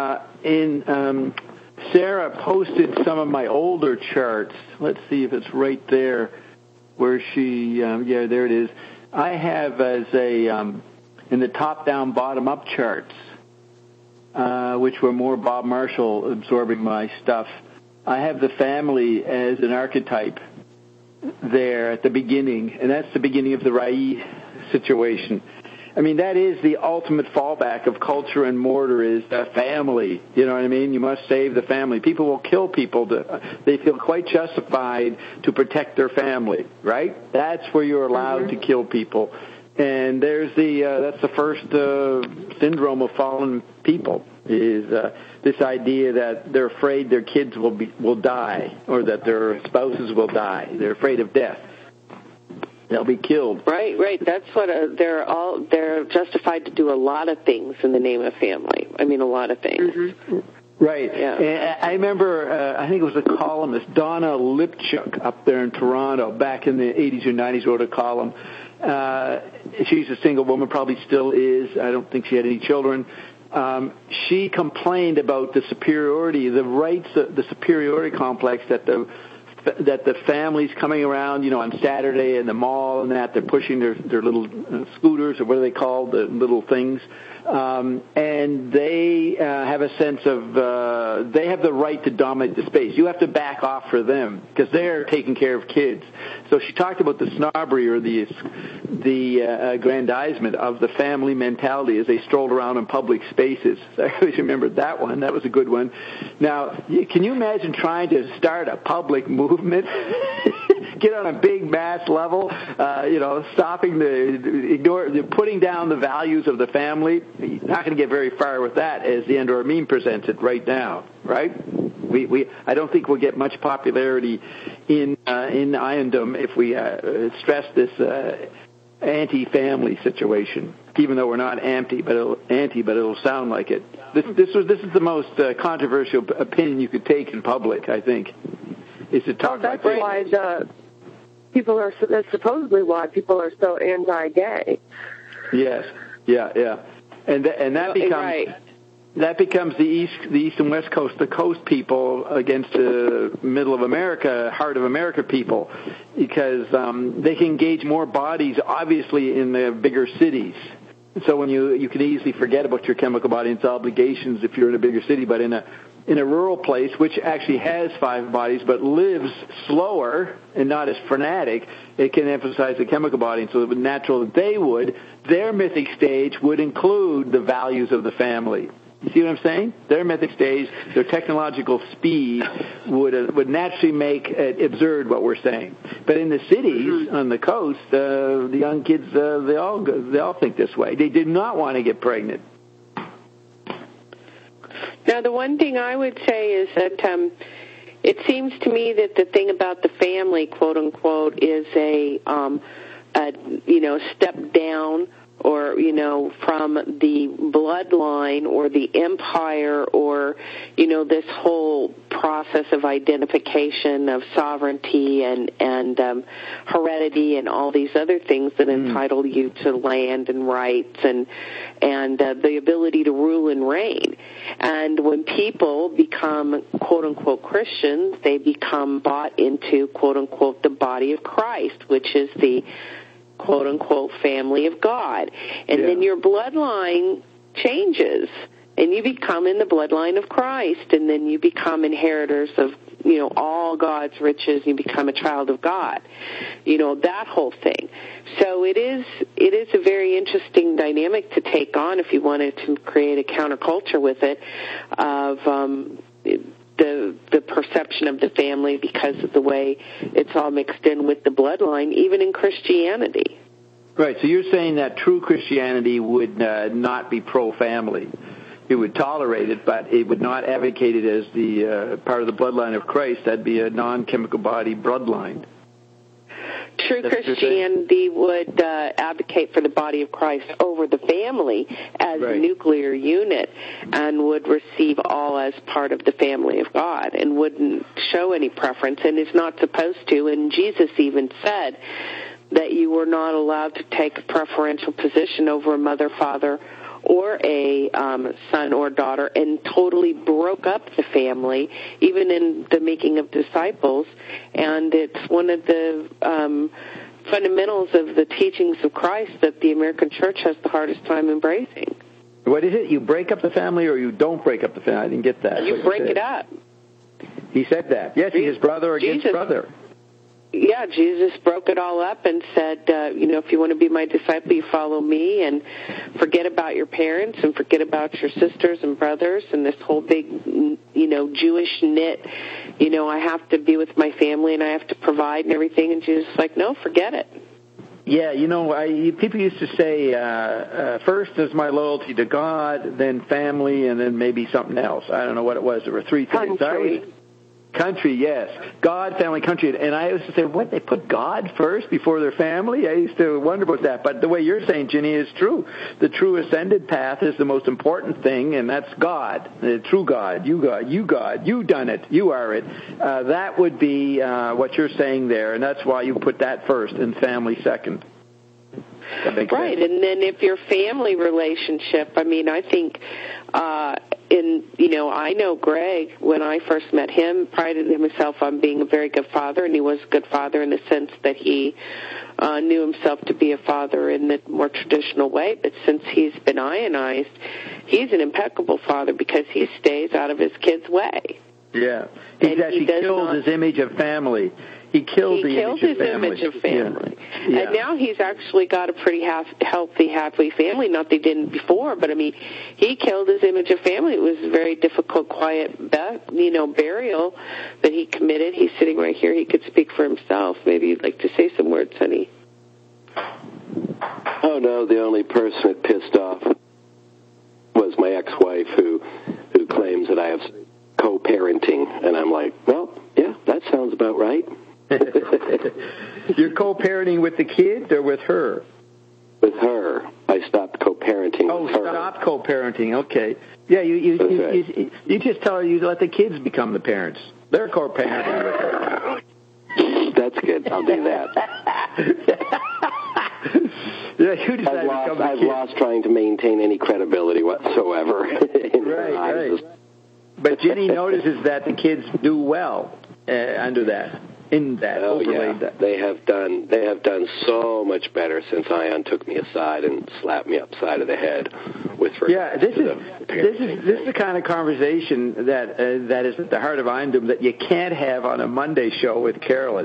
Sarah posted some of my older charts. Let's see if it's right there where she, there it is. I have as in the top-down, bottom-up charts, which were more Bob Marshall absorbing my stuff. I have the family as an archetype there at the beginning, and that's the beginning of the Rai situation. I mean, that is the ultimate fallback of culture and mortar is the family. You know what I mean? You must save the family. People will kill people. They feel quite justified to protect their family, right? That's where you're allowed to kill people. And there's that's the first syndrome of fallen people is this idea that they're afraid their kids will die or that their spouses will die. They're afraid of death. They'll be killed. Right. That's what they're justified to do a lot of things in the name of family. I mean, a lot of things. Mm-hmm. Right. Yeah. And I remember, I think it was a columnist, Donna Lipchuk, up there in Toronto, back in the 80s or 90s, wrote a column. She's a single woman, probably still is. I don't think she had any children. She complained about the superiority, the superiority complex that the families coming around, on Saturday in the mall and that, they're pushing their little scooters, or what are they called, the little things. And they have a sense of they have the right to dominate the space. You have to back off for them because they're taking care of kids. So she talked about the snobbery or the aggrandizement of the family mentality as they strolled around in public spaces. I always remembered that one. That was a good one. Now, can you imagine trying to start a public movement? Get on a big mass level, stopping putting down the values of the family. You're not going to get very far with that, as the Andor Meme presents it right now, right? I don't think we'll get much popularity in Iondom if we stress this anti-family situation. Even though we're not anti, but it'll sound like it. This is the most controversial opinion you could take in public, I think. Is to talk that's like why that's supposedly why people are so anti-gay. Yes, yeah, and that becomes right. That becomes the east and west coast, the coast people against the middle of America, heart of America people, because they can engage more bodies, obviously, in the bigger cities. So when you can easily forget about your chemical body and its obligations if you're in a bigger city, but in a rural place, which actually has 5 bodies but lives slower and not as frenetic, it can emphasize the chemical body. And so it would natural that their mythic stage would include the values of the family. You see what I'm saying? Their mythic stage, their technological speed would naturally make it absurd what we're saying. But in the cities on the coast, the young kids they all think this way. They did not want to get pregnant. Now, the one thing I would say is that it seems to me that the thing about the family, quote unquote, is a step down, or from the bloodline or the empire, or this whole process of identification of sovereignty and heredity and all these other things that entitle you to land and rights and the ability to rule and reign. And when people become quote unquote Christians, they become bought into quote unquote the body of Christ, which is the quote-unquote family of God. And then your bloodline changes, and you become in the bloodline of Christ, and then you become inheritors of, all God's riches, you become a child of God. That whole thing. So it is a very interesting dynamic to take on if you wanted to create a counterculture with it, of the perception of the family because of the way it's all mixed in with the bloodline, even in Christianity. Right, so you're saying that true Christianity would not be pro-family. It would tolerate it, but it would not advocate it as the part of the bloodline of Christ. That'd be a non-chemical body bloodline. True Christianity would advocate for the body of Christ over the family as a nuclear unit, and would receive all as part of the family of God, and wouldn't show any preference, and is not supposed to. And Jesus even said that you were not allowed to take a preferential position over a mother, father, or a son or daughter, and totally broke up the family, even in the making of disciples. And it's one of the fundamentals of the teachings of Christ that the American church has the hardest time embracing. What is it? You break up the family, or you don't break up the family? I didn't get that. You break it up. He said that. Yes, he's brother against brother. Yeah, Jesus broke it all up and said, if you want to be my disciple, you follow me, and forget about your parents and forget about your sisters and brothers and this whole big, Jewish knit, I have to be with my family and I have to provide and everything. And Jesus was like, no, forget it. Yeah, people used to say, first is my loyalty to God, then family, and then maybe something else. I don't know what it was. There were 3 things. Country, yes. God, family, country. And I used to say, what, they put God first before their family? I used to wonder about that. But the way you're saying, Ginny, is true. The true ascended path is the most important thing, and that's God, the true God. You done it, you are it. That would be what you're saying there, and that's why you put that first and family second. Right, sense. And then if your family relationship, I mean, I think I know Greg, when I first met him, prided himself on being a very good father, and he was a good father in the sense that he knew himself to be a father in the more traditional way, but since he's been ionized, he's an impeccable father because he stays out of his kids' way. Yeah, he killed his image of family. He killed his image of family. Yeah. And now he's actually got a pretty healthy, happy family. Not that he didn't before, but I mean, he killed his image of family. It was a very difficult, quiet, burial that he committed. He's sitting right here. He could speak for himself. Maybe you'd like to say some words, honey. Oh, no, the only person it pissed off was my ex-wife who claims that I have co-parenting. And I'm like, well, yeah, that sounds about right. You're co-parenting with the kids or with her? With her. I stopped co-parenting with her. Oh, stopped co-parenting. Okay. Yeah, you just tell her you let the kids become the parents. They're co-parenting with her. That's good. I'll do that. Yeah, you decide I've lost trying to maintain any credibility whatsoever. Right. But Ginny notices that the kids do well under that. In that, that. They have done so much better since Ion took me aside and slapped me upside of the head with regard this is the kind of conversation that is at the heart of Iondom that you can't have on a Monday show with Carolyn.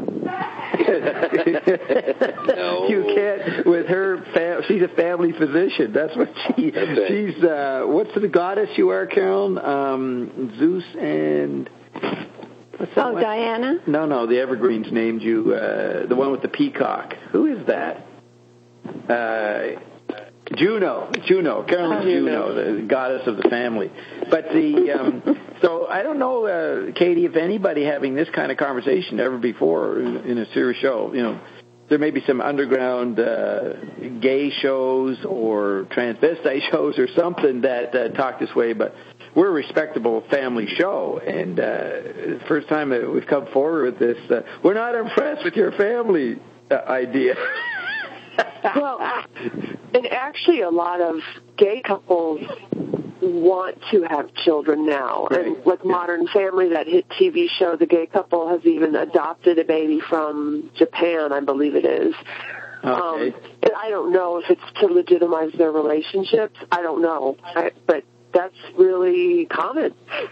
No. You can't with her. She's a family physician. That's what she's. What's the goddess you are, Carolyn? Zeus and. Diana? No, the Evergreens named you, the one with the peacock. Who is that? Juno, Carolyn Juno, the goddess of the family. But so I don't know, Katie, if anybody having this kind of conversation ever before in a serious show, there may be some underground gay shows or transvestite shows or something that talk this way, but we're a respectable family show, and the first time that we've come forward with this, we're not impressed with your family idea. Well, and actually a lot of gay couples want to have children now. Right. And like Modern Family, that hit TV show, the gay couple has even adopted a baby from Japan, I believe it is. Okay. And I don't know if it's to legitimize their relationships. I don't know. But that's really common.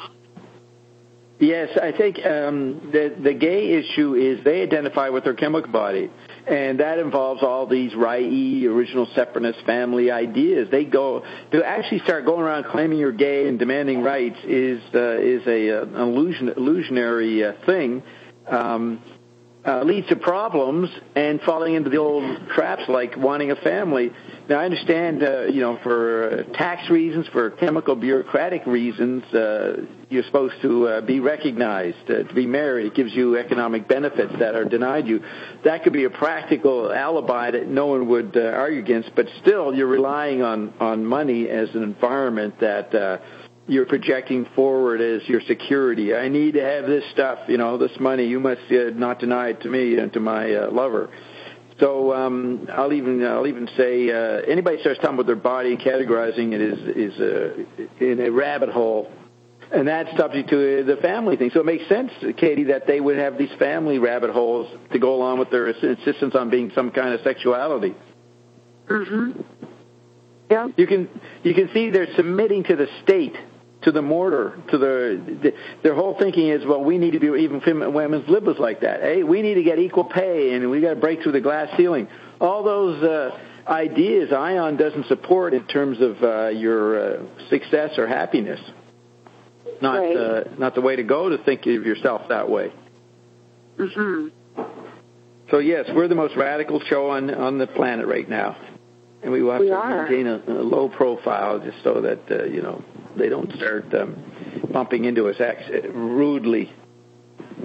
Yes, I think the gay issue is they identify with their chemical body, and that involves all these Rye, original separateness family ideas. They go to actually start going around claiming you're gay and demanding rights is an illusionary thing. Leads to problems and falling into the old traps like wanting a family. Now, I understand, for tax reasons, for chemical bureaucratic reasons, you're supposed to be recognized, to be married. It gives you economic benefits that are denied you. That could be a practical alibi that no one would argue against, but still you're relying on money as an environment that you're projecting forward as your security. I need to have this stuff, this money. You must not deny it to me and to my lover. So I'll even say anybody starts talking about their body and categorizing it is in a rabbit hole, and that's subject to the family thing. So it makes sense, Katie, that they would have these family rabbit holes to go along with their insistence on being some kind of sexuality. Mm-hmm. Yeah. You can see they're submitting to the state, to the mortar, to their whole thinking is, well, we need to be, even women's lib was like that. Hey, we need to get equal pay, and we got to break through the glass ceiling. All those ideas Ion doesn't support in terms of your success or happiness. Not the way to go to think of yourself that way. Mm-hmm. So yes, we're the most radical show on the planet right now. And we have to maintain a low profile just so that, they don't start bumping into us rudely.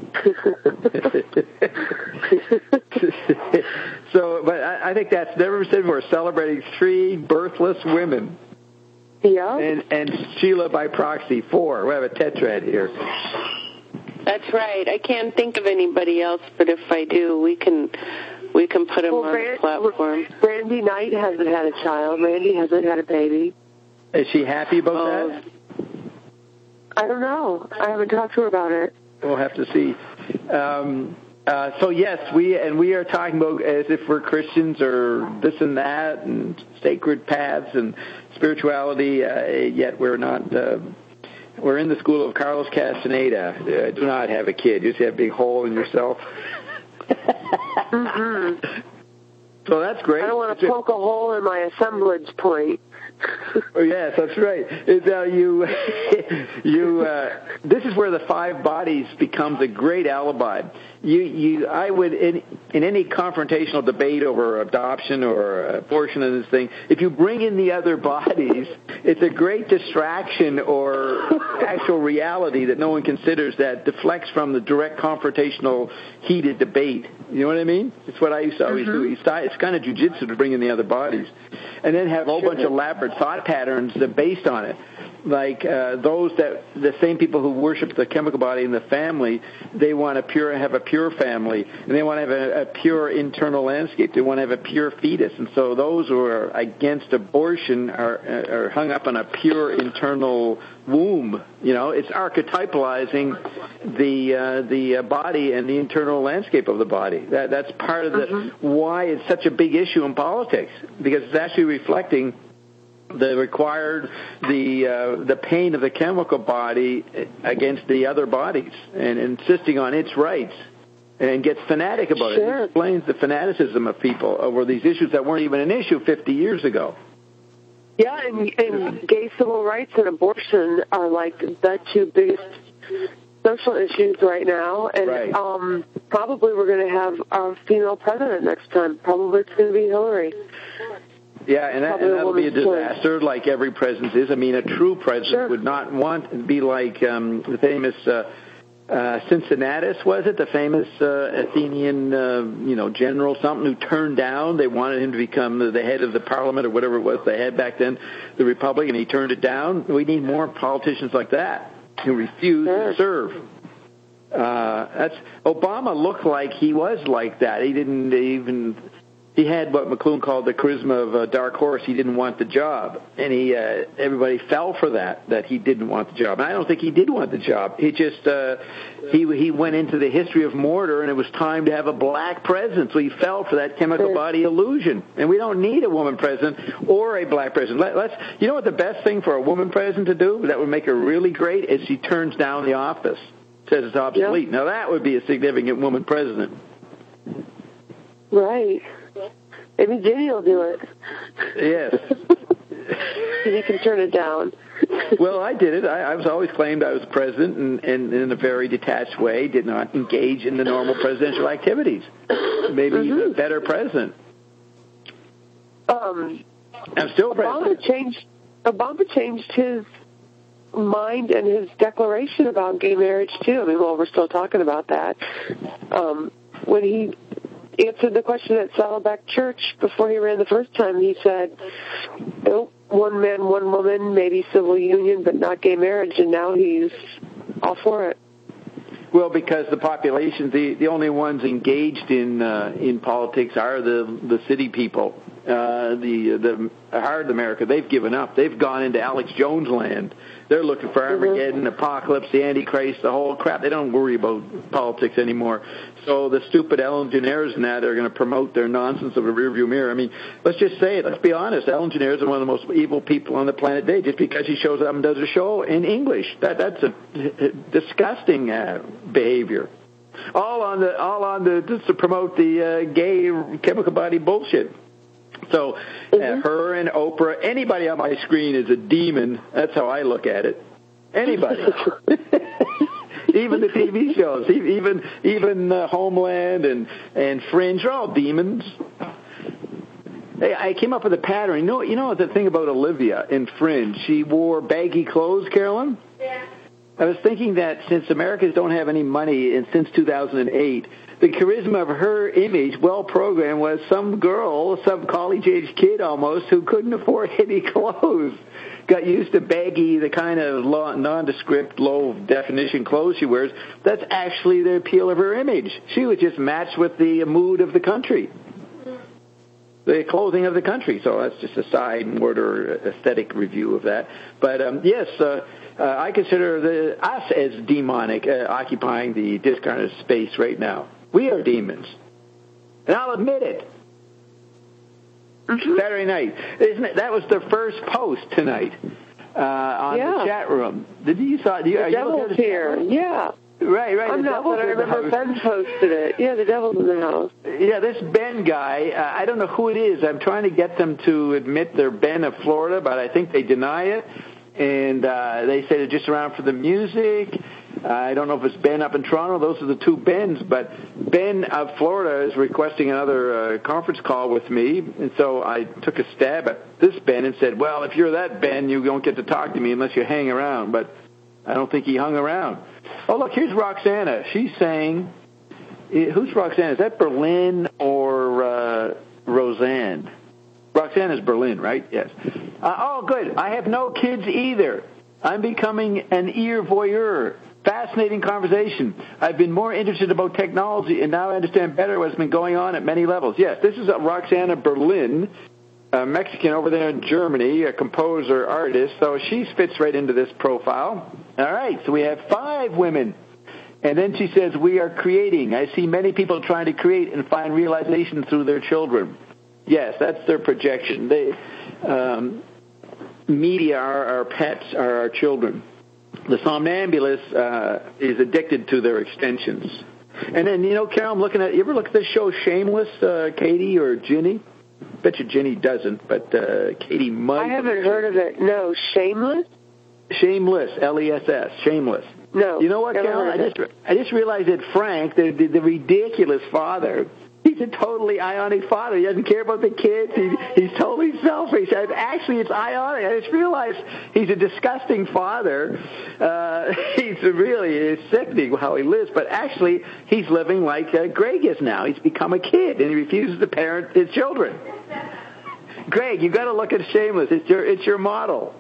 So, but I think that's never said we're celebrating 3 birthless women. Yeah. And Sheila by proxy, 4. We have a tetrad here. That's right. I can't think of anybody else, but if I do, we can put him on the platform. Randy Knight hasn't had a child. Randy hasn't had a baby. Is she happy about that? I don't know. I haven't talked to her about it. We'll have to see. So yes, we are talking about as if we're Christians or this and that and sacred paths and spirituality. Yet we're not. We're in the school of Carlos Castaneda. Do not have a kid. You just have a big hole in yourself. Mm-hmm. So that's great. I don't want to poke a hole in my assemblage point. Oh, yes, that's right. This is where the 5 bodies becomes a great alibi. I would in any confrontational debate over adoption or abortion and this thing, if you bring in the other bodies, it's a great distraction or actual reality that no one considers that deflects from the direct confrontational heated debate. You know what I mean? It's what I used to always do. It's kind of jujitsu to bring in the other bodies, and then have a whole bunch of elaborate thought patterns that are based on it. Like the same people who worship the chemical body in the family, they want have a pure family, and they want to have a pure internal landscape. They want to have a pure fetus, and so those who are against abortion are hung up on a pure internal womb. You know, it's archetypalizing the body and the internal landscape of the body. That's part of why it's such a big issue in politics, because it's actually reflecting the pain of the chemical body against the other bodies and insisting on its rights, and gets fanatic about it. It explains the fanaticism of people over these issues that weren't even an issue 50 years ago. Yeah, and gay civil rights and abortion are like the 2 biggest social issues right now. And probably we're going to have our female president next time. Probably it's going to be Hillary. Yeah, and that'll be a disaster, like every president is. I mean, a true president would not want to be like the famous Cincinnatus, was it? The famous Athenian, general, something who turned down. They wanted him to become the head of the parliament or whatever it was they had back then, the republic, and he turned it down. We need more politicians like that who refuse to serve. Obama looked like he was like that. He didn't even. He had what McLuhan called the charisma of a dark horse. He didn't want the job, and everybody fell for that he didn't want the job. And I don't think he did want the job. He just he went into the history of Mordor, and it was time to have a black president, so he fell for that chemical body illusion. And we don't need a woman president or a black president. You know what the best thing for a woman president to do that would make her really great is she turns down the office, says it's obsolete. Yep. Now that would be a significant woman president. Right. Maybe Ginny will do it. Yes. You can turn it down. Well, I did it. I was always claimed I was president, and in a very detached way, did not engage in the normal presidential activities. Maybe even a better president. I'm still president. Obama changed his mind and his declaration about gay marriage, too. I mean, well, we're still talking about that. When he answered the question at Saddleback Church before he ran the first time, he said, nope, 1 man, 1 woman, maybe civil union, but not gay marriage, and now he's all for it. Well, because the population, the only ones engaged in politics are the city people, the hard America. They've given up. They've gone into Alex Jones land. They're looking for Armageddon, apocalypse, the Antichrist, the whole crap. They don't worry about politics anymore. So the stupid Ellen DeGeneres and that are going to promote their nonsense of a rearview mirror. I mean, let's just say it. Let's be honest. Ellen DeGeneres is one of the most evil people on the planet today just because she shows up and does a show in English. That's a disgusting behavior. All on just to promote the gay chemical body bullshit. So her and Oprah, anybody on my screen is a demon. That's how I look at it. Anybody. Even the TV shows, even Homeland and Fringe are all demons. Hey, I came up with a pattern. You know the thing about Olivia in Fringe? She wore baggy clothes, Carolyn? Yeah. I was thinking that since Americans don't have any money, and since 2008, the charisma of her image, well-programmed, was some girl, some college-age kid almost, who couldn't afford any clothes. Got used to baggy, the kind of nondescript, low-definition clothes she wears. That's actually the appeal of her image. She was just matched with the mood of the country, the clothing of the country. So that's just a side word or aesthetic review of that. But, yes, I consider us as demonic, occupying the discarnate space right now. We are demons. And I'll admit it. Mm-hmm. Saturday night. Isn't it? That was the first post tonight on the chat room. The devil's here. Yeah. Right. I'm not, but I remember Ben posted it. Yeah, the devil's in the house. Yeah, this Ben guy, I don't know who it is. I'm trying to get them to admit they're Ben of Florida, but I think they deny it. And they say they're just around for the music. I don't know if it's Ben up in Toronto. Those are the two Bens. But Ben of Florida is requesting another conference call with me. And so I took a stab at this Ben and said, well, if you're that Ben, you don't get to talk to me unless you hang around. But I don't think he hung around. Oh, look, here's Roxana. She's saying, who's Roxana? Is that Berlin or Roseanne? Roxanne is Berlin, right? Yes. Oh, good. I have no kids either. I'm becoming an ear voyeur. Fascinating conversation. I've been more interested about technology, and now I understand better what's been going on at many levels. Yes, this is Roxana Berlin, a Mexican over there in Germany, a composer, artist, so she fits right into this profile. All right, so we have 5 women. And then she says, we are creating. I see many people trying to create and find realization through their children. Yes, that's their projection. They, media are our pets, are our children. The somnambulist is addicted to their extensions. And then, Carol, I'm looking at, you ever look at this show Shameless, Katie or Ginny? Bet you Ginny doesn't, but Katie might. I haven't heard of it. No, Shameless? Shameless, L-E-S-S, Shameless. No. You know what, Carol? I just realized that Frank, the ridiculous father, he's a totally ionic father. He doesn't care about the kids. He's totally selfish. Actually, it's ionic. I just realized he's a disgusting father. It's sickening how he lives. But actually, he's living like Greg is now. He's become a kid, and he refuses to parent his children. Greg, you got to look at Shameless. It's your model.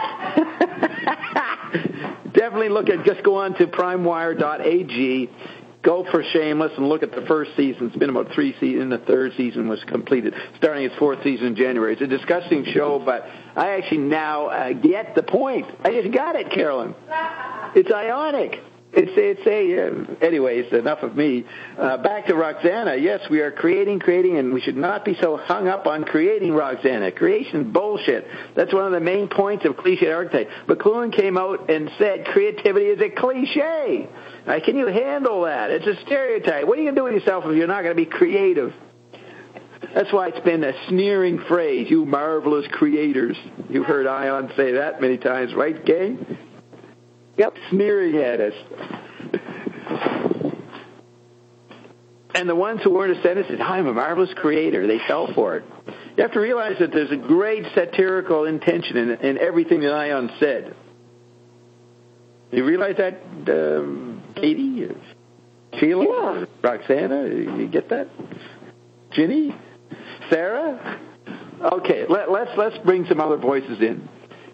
Definitely just go on to primewire.ag. Go for Shameless and look at the first season. It's been about 3 seasons. The third season was completed, starting its 4th season in January. It's a disgusting show, but I actually now get the point. I just got it, Carolyn. It's ionic. Anyways, enough of me. Back to Roxana. Yes, we are creating, and we should not be so hung up on creating, Roxana. Creation bullshit. That's one of the main points of cliche archetype. McLuhan came out and said creativity is a cliche. Can you handle that? It's a stereotype. What are you going to do with yourself if you're not going to be creative? That's why it's been a sneering phrase, you marvelous creators. You've heard Ion say that many times, right, gang? Yep, sneering at us. And the ones who weren't ascended said, I'm a marvelous creator. They fell for it. You have to realize that there's a great satirical intention in everything that Ion said. You realize that, Katie? Sheila? Yeah. Roxana? You get that? Ginny? Sarah? Okay, let's bring some other voices in.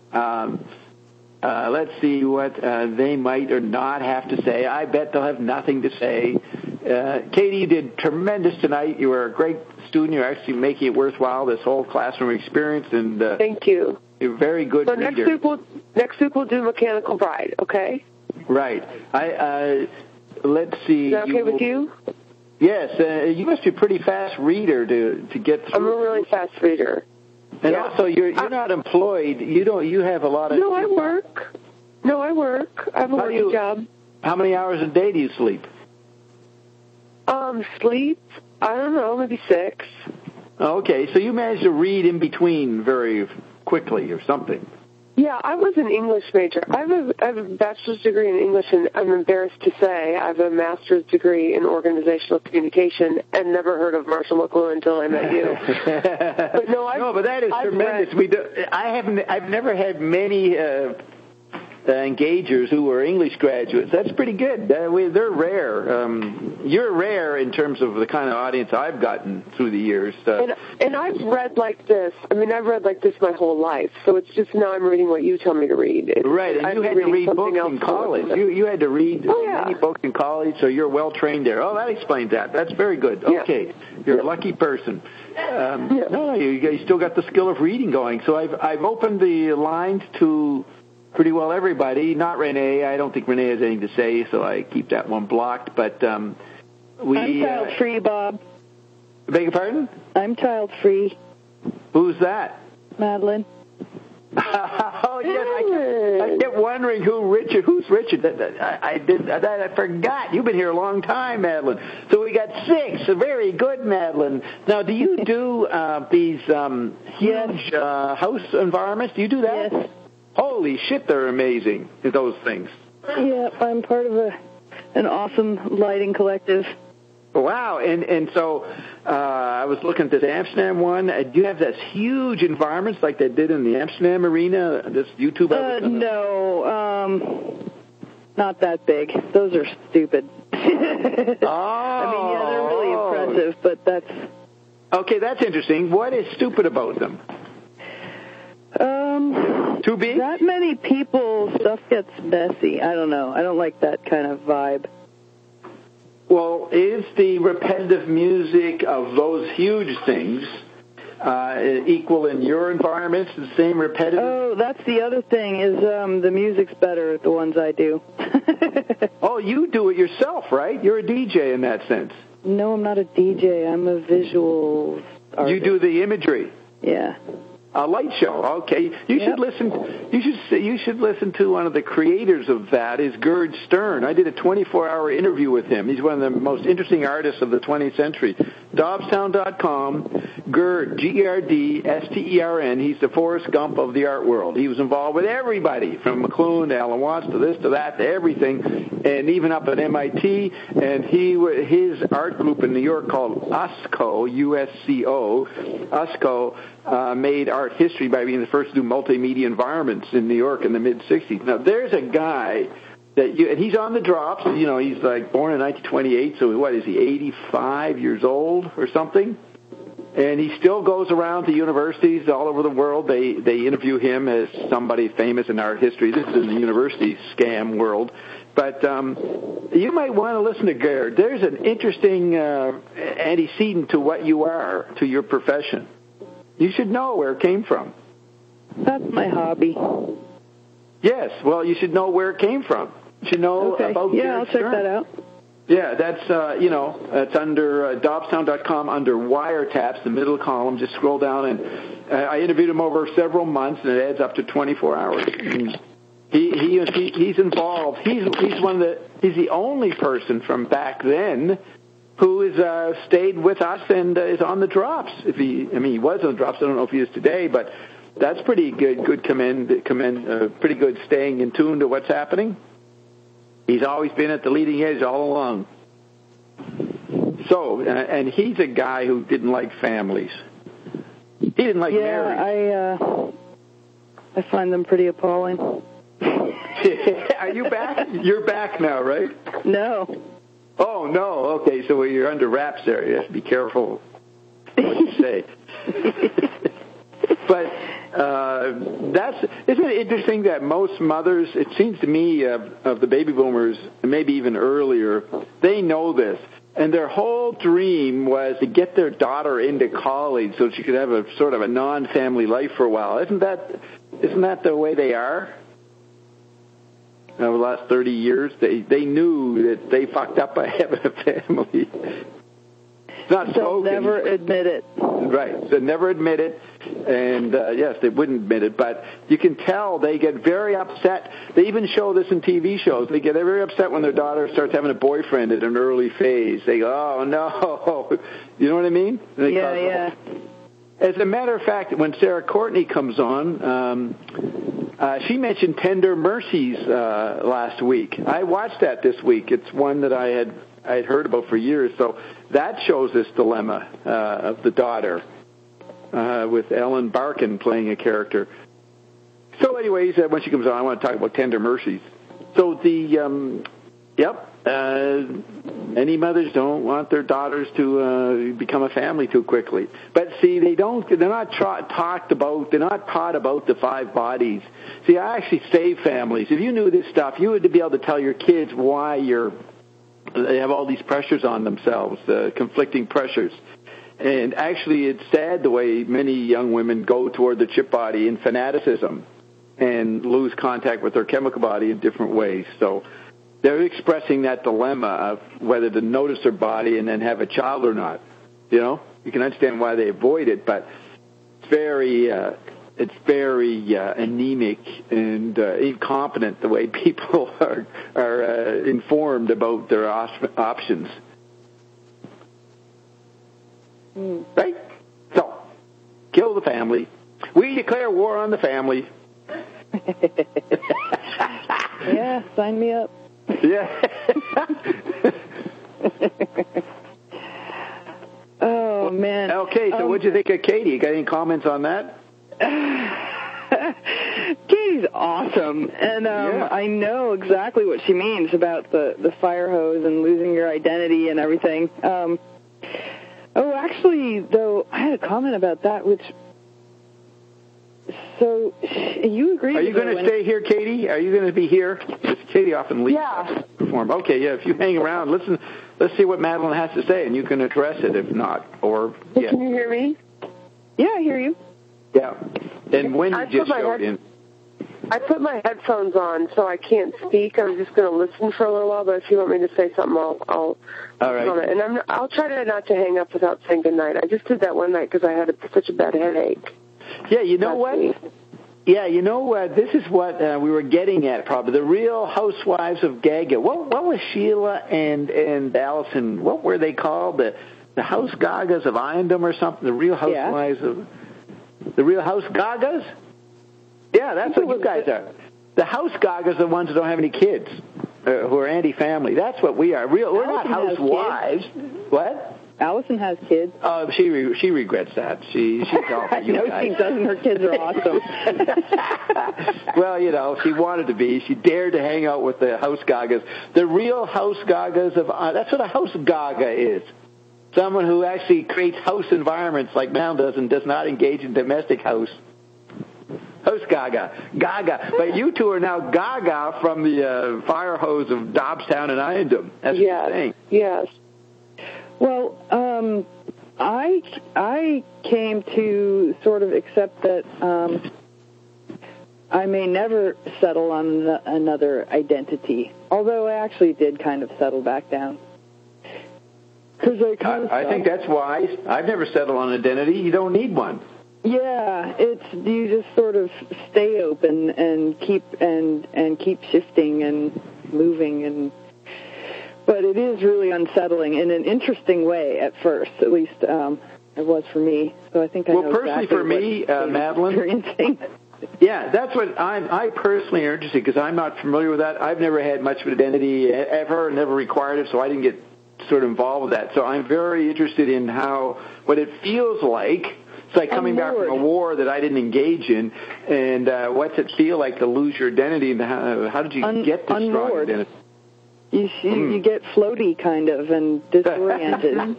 Let's see what they might or not have to say. I bet they'll have nothing to say. Katie, you did tremendous tonight. You were a great student. You're actually making it worthwhile, this whole classroom experience. And thank you. You're a very good reader. Next week we'll do Mechanical Bride, okay? Right. Let's see. Is that okay with you? Yes. You must be a pretty fast reader to get through. I'm a really fast reader. And also, you're not employed. You have a lot of. No, I work. I have a working job. How many hours a day do you sleep? Sleep? I don't know, maybe 6. Okay, so you manage to read in between very quickly or something. Yeah, I was an English major. I have a bachelor's degree in English, and I'm embarrassed to say I have a master's degree in organizational communication, and never heard of Marshall McLuhan until I met you. But but that is tremendous. I've never had many engagers who are English graduates. That's pretty good. They're rare. You're rare in terms of the kind of audience I've gotten through the years. And I've read like this. I mean, I've read like this my whole life. So it's just now I'm reading what you tell me to read. Right, and you had to read books in college. You had to read many books in college, so you're well trained there. Oh, that explains that. That's very good. Okay, you're a lucky person. No, you still got the skill of reading going. So I've opened the lines to pretty well everybody. Not Renee. I don't think Renee has anything to say, so I keep that one blocked. But I'm child-free, Bob. Beg your pardon? I'm child-free. Who's that? Madeline. Oh, yes. I kept wondering who's Richard. I forgot. You've been here a long time, Madeline. So we got 6. Very good, Madeline. Now, do you do these huge house environments? Do you do that? Yes. Holy shit, they're amazing, those things. Yeah, I'm part of an awesome lighting collective. Wow, and so I was looking at this Amsterdam one. Do you have this huge environments like they did in the Amsterdam arena? This YouTube? No, not that big. Those are stupid. Oh. I mean, yeah, they're really impressive, but that's... Okay, that's interesting. What is stupid about them? Too big? That many people, stuff gets messy. I don't know. I don't like that kind of vibe. Well, is the repetitive music of those huge things equal in your environments, the same repetitive? Oh, that's the other thing, is the music's better at the ones I do. Oh, you do it yourself, right? You're a DJ in that sense. No, I'm not a DJ. I'm a visual artist. You do the imagery. Yeah. A light show, okay. You should listen. You should listen to one of the creators of that. Is Gerd Stern. I did a 24-hour interview with him. He's one of the most interesting artists of the 20th century. Dobstown.com. Gerd, Gerdstern. He's the Forrest Gump of the art world. He was involved with everybody, from McLuhan to Alan Watts to this to that to everything, and even up at MIT. And his art group in New York called USCO, U-S-C-O, USCO, made art history by being the first to do multimedia environments in New York in the mid-'60s. Now, there's a guy and he's on the drops. You know, he's like born in 1928, so what is he, 85 years old or something? And he still goes around to universities all over the world. They interview him as somebody famous in art history. This is in the university scam world. But you might want to listen to Gerd. There's an interesting antecedent to what you are, to your profession. You should know where it came from. That's my hobby. Yes, well, you should know where it came from. You should know about Gerd I'll check that out. Yeah, that's, it's under Dobstown.com under wiretaps, the middle column. Just scroll down, and I interviewed him over several months, and it adds up to 24 hours. He's involved. He's the only person from back then who is stayed with us and is on the drops. He was on the drops. I don't know if he is today, but that's pretty good. Pretty good staying in tune to what's happening. He's always been at the leading edge all along. So, and he's a guy who didn't like families. He didn't like marriage. I find them pretty appalling. Are you back? You're back now, right? No. Oh, no. Okay, so you're under wraps there. You have to be careful what you say. But isn't it interesting that most mothers, it seems to me, of the baby boomers, and maybe even earlier, they know this. And their whole dream was to get their daughter into college so she could have a sort of a non-family life for a while. Isn't that the way they are? Over the last 30 years, they knew that they fucked up by having a family. It's not They'll never admit it. Right. They never admit it. And, yes, they wouldn't admit it. But you can tell they get very upset. They even show this in TV shows. They get very upset when their daughter starts having a boyfriend at an early phase. They go, oh, no. You know what I mean? Yeah. As a matter of fact, when Sarah Courtney comes on, she mentioned Tender Mercies last week. I watched that this week. It's one that I had heard about for years. So that shows this dilemma of the daughter with Ellen Barkin playing a character. So anyways, when she comes on, I want to talk about Tender Mercies. So many mothers don't want their daughters to become a family too quickly. But see, they're not taught about the 5 bodies. See, I actually save families. If you knew this stuff, you would be able to tell your kids why they have all these pressures on themselves, conflicting pressures. And actually, it's sad the way many young women go toward the chip body in fanaticism and lose contact with their chemical body in different ways. So they're expressing that dilemma of whether to notice their body and then have a child or not. You know, you can understand why they avoid it, but it's very anemic and incompetent the way people are informed about their options. Right? So, kill the family. We declare war on the family. Yeah, sign me up. Yeah. Oh, man. Okay, so what'd you think of Katie? You got any comments on that? Katie's awesome, and I know exactly what she means about the fire hose and losing your identity and everything. Actually, though, I had a comment about that, so you agree? Are you going to stay here, Katie? Are you going to be here? Because Katie often leaves to perform. Okay, yeah, if you hang around, listen, let's see what Madeline has to say, and you can address it if not. Can you hear me? Yeah, I hear you. Yeah. And when you just showed in. I put my headphones on, so I can't speak. I was just going to listen for a little while, but if you want me to say something, I'll all right. comment. And I'll try to not to hang up without saying goodnight. I just did that one night because I had such a bad headache. Yeah, you know what? Yeah, you know what? This is what we were getting at, probably. The Real Housewives of Gaga. What was Sheila and Allison? What were they called? The House Gagas of Iondom or something? The Real Housewives of... The Real House Gagas? Yeah, that's what you guys are. The House Gagas are the ones who don't have any kids, who are anti-family. That's what we are. We're not housewives. What? Allison has kids. Oh, she regrets that. She's all for you no, guys. she doesn't. Her kids are awesome. Well, you know, she wanted to be. She dared to hang out with the House Gagas. The Real House Gagas of... that's what a House Gaga is. Someone who actually creates house environments like Mal does and does not engage in domestic house. House Gaga. But you two are now Gaga from the fire hose of Dobbstown and Iondom. That's what you're saying. Yes. Well, I came to sort of accept that I may never settle on another identity, although I actually did kind of settle back down. I think that's wise. I've never settled on identity. You don't need one. Yeah, you just sort of stay open and keep shifting and moving, but it is really unsettling in an interesting way at first. At least it was for me. So I think I know personally exactly for me, Madeline. Experiencing. Yeah, that's what I personally are interested because I'm not familiar with that. I've never had much of an identity ever, never required it, so I didn't get sort of involved with that. So I'm very interested in what it feels like. It's like coming back from a war that I didn't engage in, and what's it feel like to lose your identity, and how did you get this strong identity? You get floaty kind of and disoriented.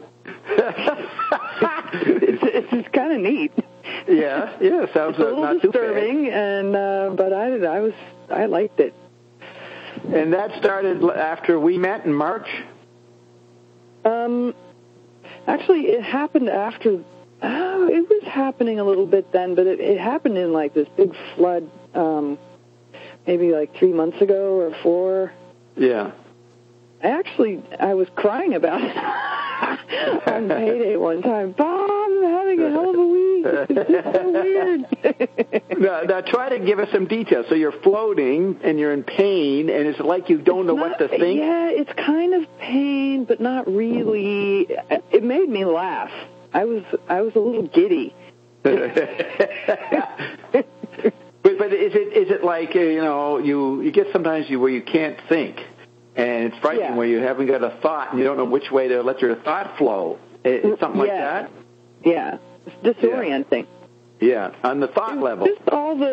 it's kind of neat. Yeah, sounds it's a little not disturbing, too bad. but I liked it. And that started after we met in March. Actually, it happened after. It was happening a little bit then, but it happened in like this big flood, maybe like 3 months ago or 4. Yeah. I was crying about it on payday one time. Bob, I'm having a hell of a week. It's so weird. Now, try to give us some details. So you're floating and you're in pain, and it's like you don't know what to think. Yeah, it's kind of pain, but not really. It made me laugh. I was a little giddy. But is it like you get sometimes where you can't think, and it's frightening where you haven't got a thought and you don't know which way to let your thought flow. It's something like that. Yeah, it's disorienting. Yeah, on the thought level. Just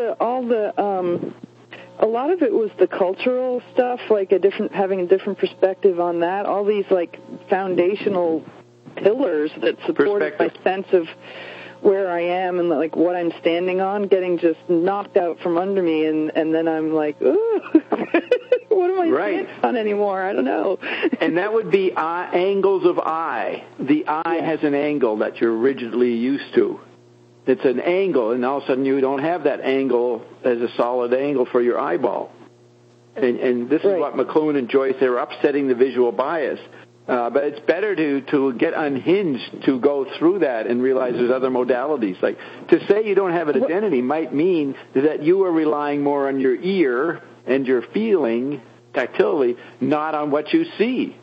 a lot of it was the cultural stuff, like having a different perspective on that. All these like foundational pillars that supported my sense of where I am and like what I'm standing on, getting just knocked out from under me, and then I'm like, ooh, what am I standing on anymore? I don't know. And that would be angles of eye. The eye has an angle that you're rigidly used to. It's an angle, and all of a sudden you don't have that angle as a solid angle for your eyeball. And this is what McLuhan and Joyce, they were upsetting the visual bias. But it's better to get unhinged to go through that and realize there's other modalities. Like, to say you don't have an identity might mean that you are relying more on your ear and your feeling tactilely, not on what you see.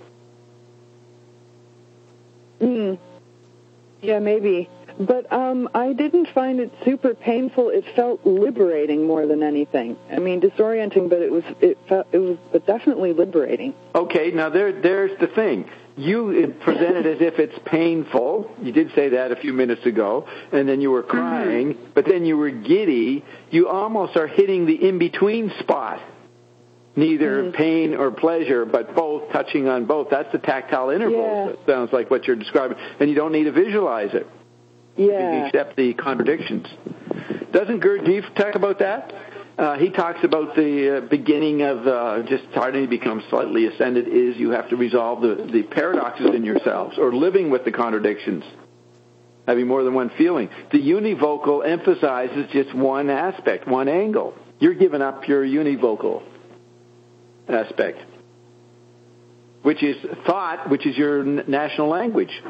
Yeah, maybe. But I didn't find it super painful. It felt liberating more than anything. I mean, disorienting, but it was definitely liberating. Okay, now there's the thing. You present it as if it's painful. You did say that a few minutes ago, and then you were crying, but then you were giddy. You almost are hitting the in-between spot. Neither pain or pleasure, but both, touching on both. That's the tactile interval. Yeah. That sounds like what you're describing, and you don't need to visualize it. Yeah. Except the contradictions. Doesn't Gurdjieff talk about that? He talks about the beginning of just starting to become slightly ascended is you have to resolve the paradoxes in yourselves, or living with the contradictions, having more than one feeling. The univocal emphasizes just one aspect, one angle. You're giving up your univocal aspect, which is thought, which is your national language.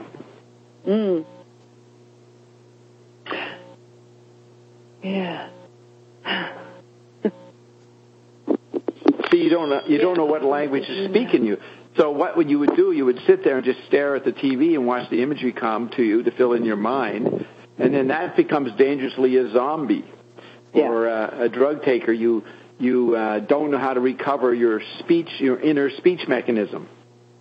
Yeah. See, you don't know what language is speaking you. So what would you do? You would sit there and just stare at the TV and watch the imagery come to you to fill in your mind, and then that becomes dangerously a zombie or a drug taker. You don't know how to recover your speech, your inner speech mechanism.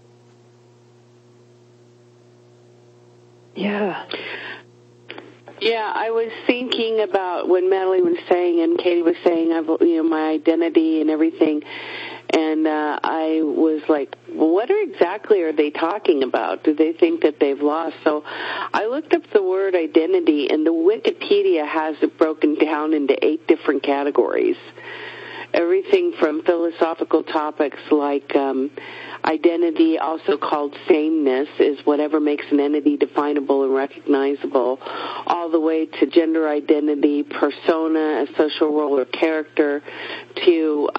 Yeah. Yeah, I was thinking about when Madeline was saying and Katie was saying, my identity and everything, and I was like, well, what exactly are they talking about? Do they think that they've lost? So I looked up the word identity, and the Wikipedia has it broken down into 8 different categories. Everything from philosophical topics like identity, also called sameness, is whatever makes an entity definable and recognizable, all the way to gender identity, persona, a social role or character, to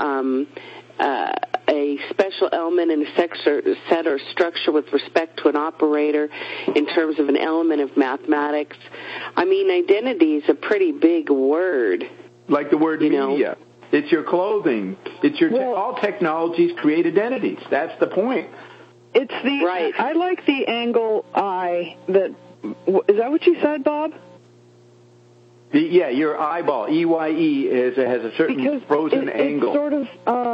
a special element in a set or structure with respect to an operator in terms of an element of mathematics. I mean, identity is a pretty big word. Like the word media. It's your clothing. It's your all technologies create identities. That's the point. It's the I like the angle eye. Is that what you said, Bob? Your eyeball, EYE, has a certain frozen angle. It's sort of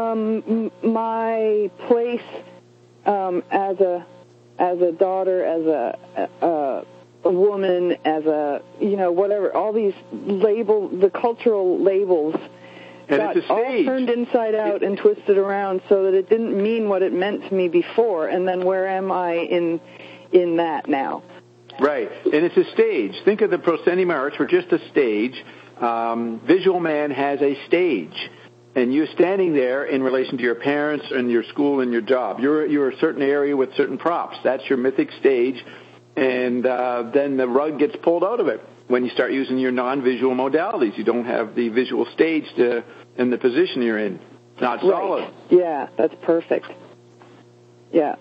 my place as a daughter, as a woman, as a whatever. All these the cultural labels. And got it's a stage. All turned inside out and twisted around so that it didn't mean what it meant to me before. And then where am I in that now? Right. And it's a stage. Think of the proscenium arts for just a stage. Visual man has a stage. And you're standing there in relation to your parents and your school and your job. You're a certain area with certain props. That's your mythic stage. And then the rug gets pulled out of it. When you start using your non-visual modalities, you don't have the visual stage in the position you're in. It's not solid. Yeah, that's perfect. Yeah.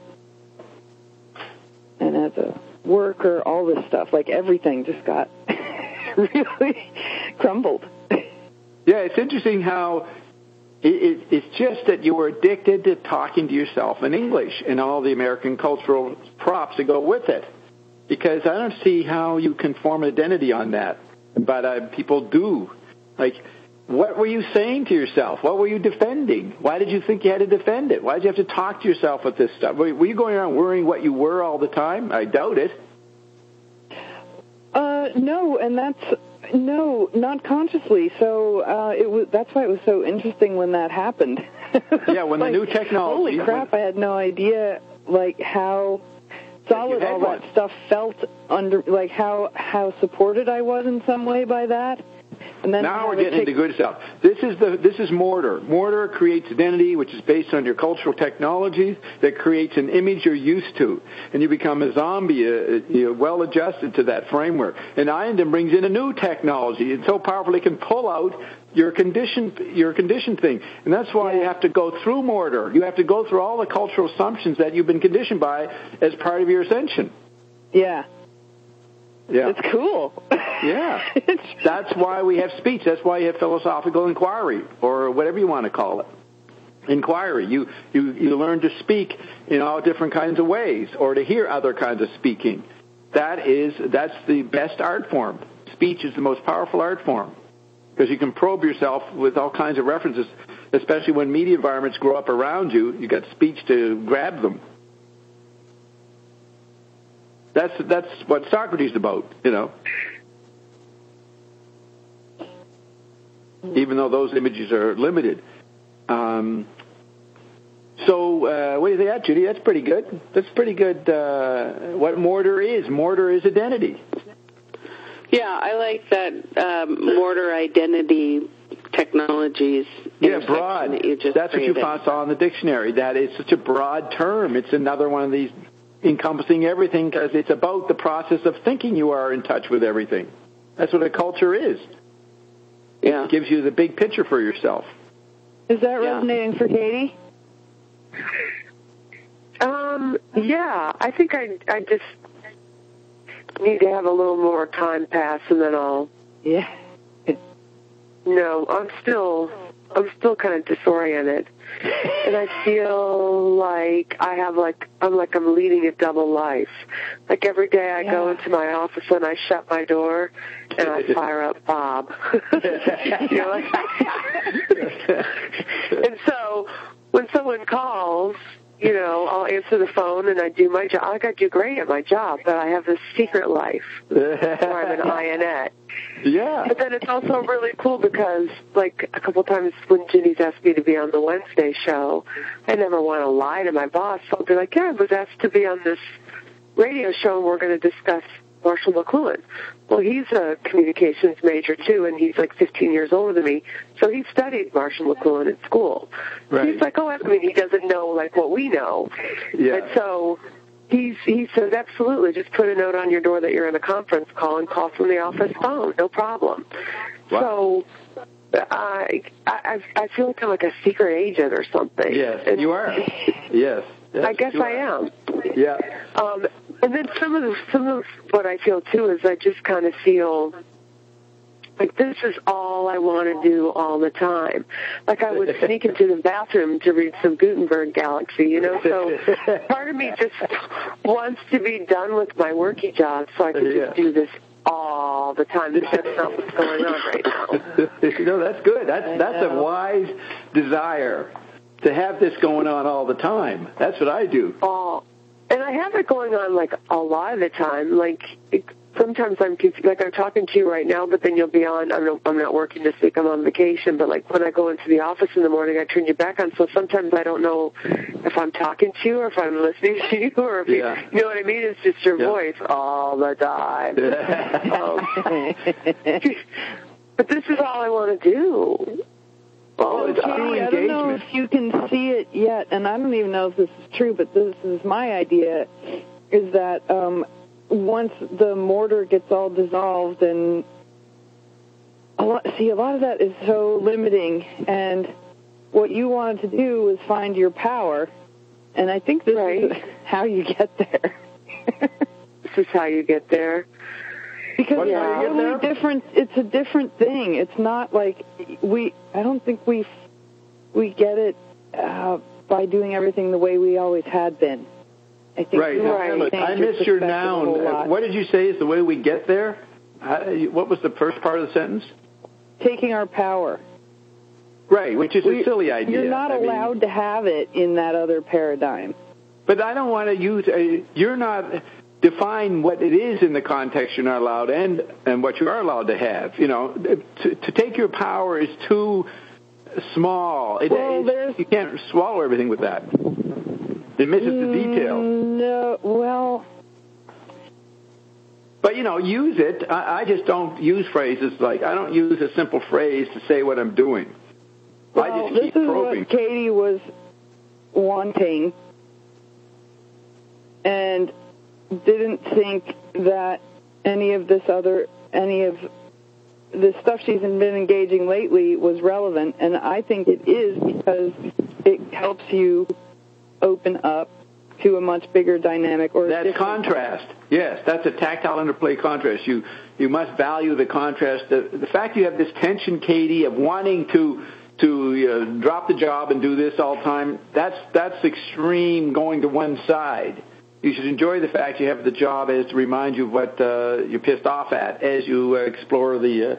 And as a worker, all this stuff, like everything just got really crumbled. Yeah, it's interesting how it's just that you were addicted to talking to yourself in English and all the American cultural props that go with it. Because I don't see how you can form an identity on that. But people do. Like, what were you saying to yourself? What were you defending? Why did you think you had to defend it? Why did you have to talk to yourself with this stuff? Were you going around worrying what you were all the time? I doubt it. No, and that's, No, not consciously. So that's why it was so interesting when that happened. Yeah, when the new technology... Holy crap, I had no idea, like, how solid all that stuff felt under, like, how supported I was in some way by that. And then now we're getting into good stuff. This is Mortar. Mortar creates identity, which is based on your cultural technologies that creates an image you're used to, and you become a zombie, well adjusted to that framework. And Iandon brings in a new technology. It's so powerful it can pull out your conditioned thing, and that's why you have to go through Mortar. You have to go through all the cultural assumptions that you've been conditioned by as part of your ascension. Yeah. Yeah. It's cool. Yeah. That's why we have speech. That's why you have philosophical inquiry, or whatever you want to call it. Inquiry. You learn to speak in all different kinds of ways, or to hear other kinds of speaking. That's the best art form. Speech is the most powerful art form, because you can probe yourself with all kinds of references, especially when media environments grow up around you. You got speech to grab them. That's what Socrates is about, even though those images are limited. So what do you think of that, Judy? That's pretty good. That's pretty good. What Mortar is. Mortar is identity. Yeah, I like that Mortar identity technologies. Yeah, broad. That's created. what you saw in the dictionary. That is such a broad term. It's another one of these encompassing everything, because it's about the process of thinking you are in touch with everything. That's what a culture is. Yeah. It gives you the big picture for yourself. Is that resonating for Katie? Yeah, I think I just need to have a little more time pass, and then I'll... Yeah. No, I'm still kind of disoriented, and I feel like I'm leading a double life. Like every day I go into my office and I shut my door and I fire up Bob. And so when someone calls, I'll answer the phone and I do my job. I do great at my job, but I have this secret life where I'm an INET. Yeah. But then it's also really cool because, like, a couple times when Ginny's asked me to be on the Wednesday show, I never want to lie to my boss. So I'll be like, yeah, I was asked to be on this radio show and we're going to discuss Marshall McLuhan. Well, he's a communications major, too, and he's like 15 years older than me. So he studied Marshall McLuhan at school. Right. He's like, he doesn't know, like, what we know. Yeah. And so he says, absolutely, just put a note on your door that you're in a conference call and call from the office phone. No problem. Wow. So I feel like I'm like a secret agent or something. Yes, and you are. Yes. I guess I am. Yeah. And then some of what I feel too is I just kind of feel like this is all I want to do all the time. Like I would sneak into the bathroom to read some Gutenberg Galaxy, So part of me just wants to be done with my worky job so I can just do this all the time. That's not what's going on right now. That's good. That's a wise desire to have this going on all the time. That's what I do. And I have it going on, like, a lot of the time. Like, sometimes I'm talking to you right now, but then you'll be on. I'm not working this week. I'm on vacation. But, like, when I go into the office in the morning, I turn you back on. So sometimes I don't know if I'm talking to you or if I'm listening to you or if you know what I mean? It's just your voice all the time. But this is all I want to do. It's Katie, I don't know if you can see it yet, and I don't even know if this is true, but this is my idea, is that once the mortar gets all dissolved, and a lot of that is so limiting, and what you wanted to do was find your power, and I think this is how you get there. This is how you get there. Because it's a different thing. It's not like I don't think we get it by doing everything the way we always had been. I think I missed your noun. What did you say is the way we get there? What was the first part of the sentence? Taking our power. Right, which is a silly idea. You're not allowed to have it in that other paradigm. But I don't want to use. You're not. define what it is in the context you're not allowed and what you are allowed to have. You know, to take your power is too small. You can't swallow everything with that. It misses the detail. No, well... But, you know, use it. I just don't use phrases like, I don't use a simple phrase to say what I'm doing. Well, I just keep probing. This is what Katie was wanting, and didn't think that any of the stuff she's been engaging lately was relevant, and I think it is because it helps you open up to a much bigger dynamic. Or that's contrast. Yes, that's a tactile interplay contrast. You must value the contrast. The fact you have this tension, Katie, of wanting to drop the job and do this all the time, that's extreme going to one side. You should enjoy the fact you have the job as to remind you of what you're pissed off at as you explore the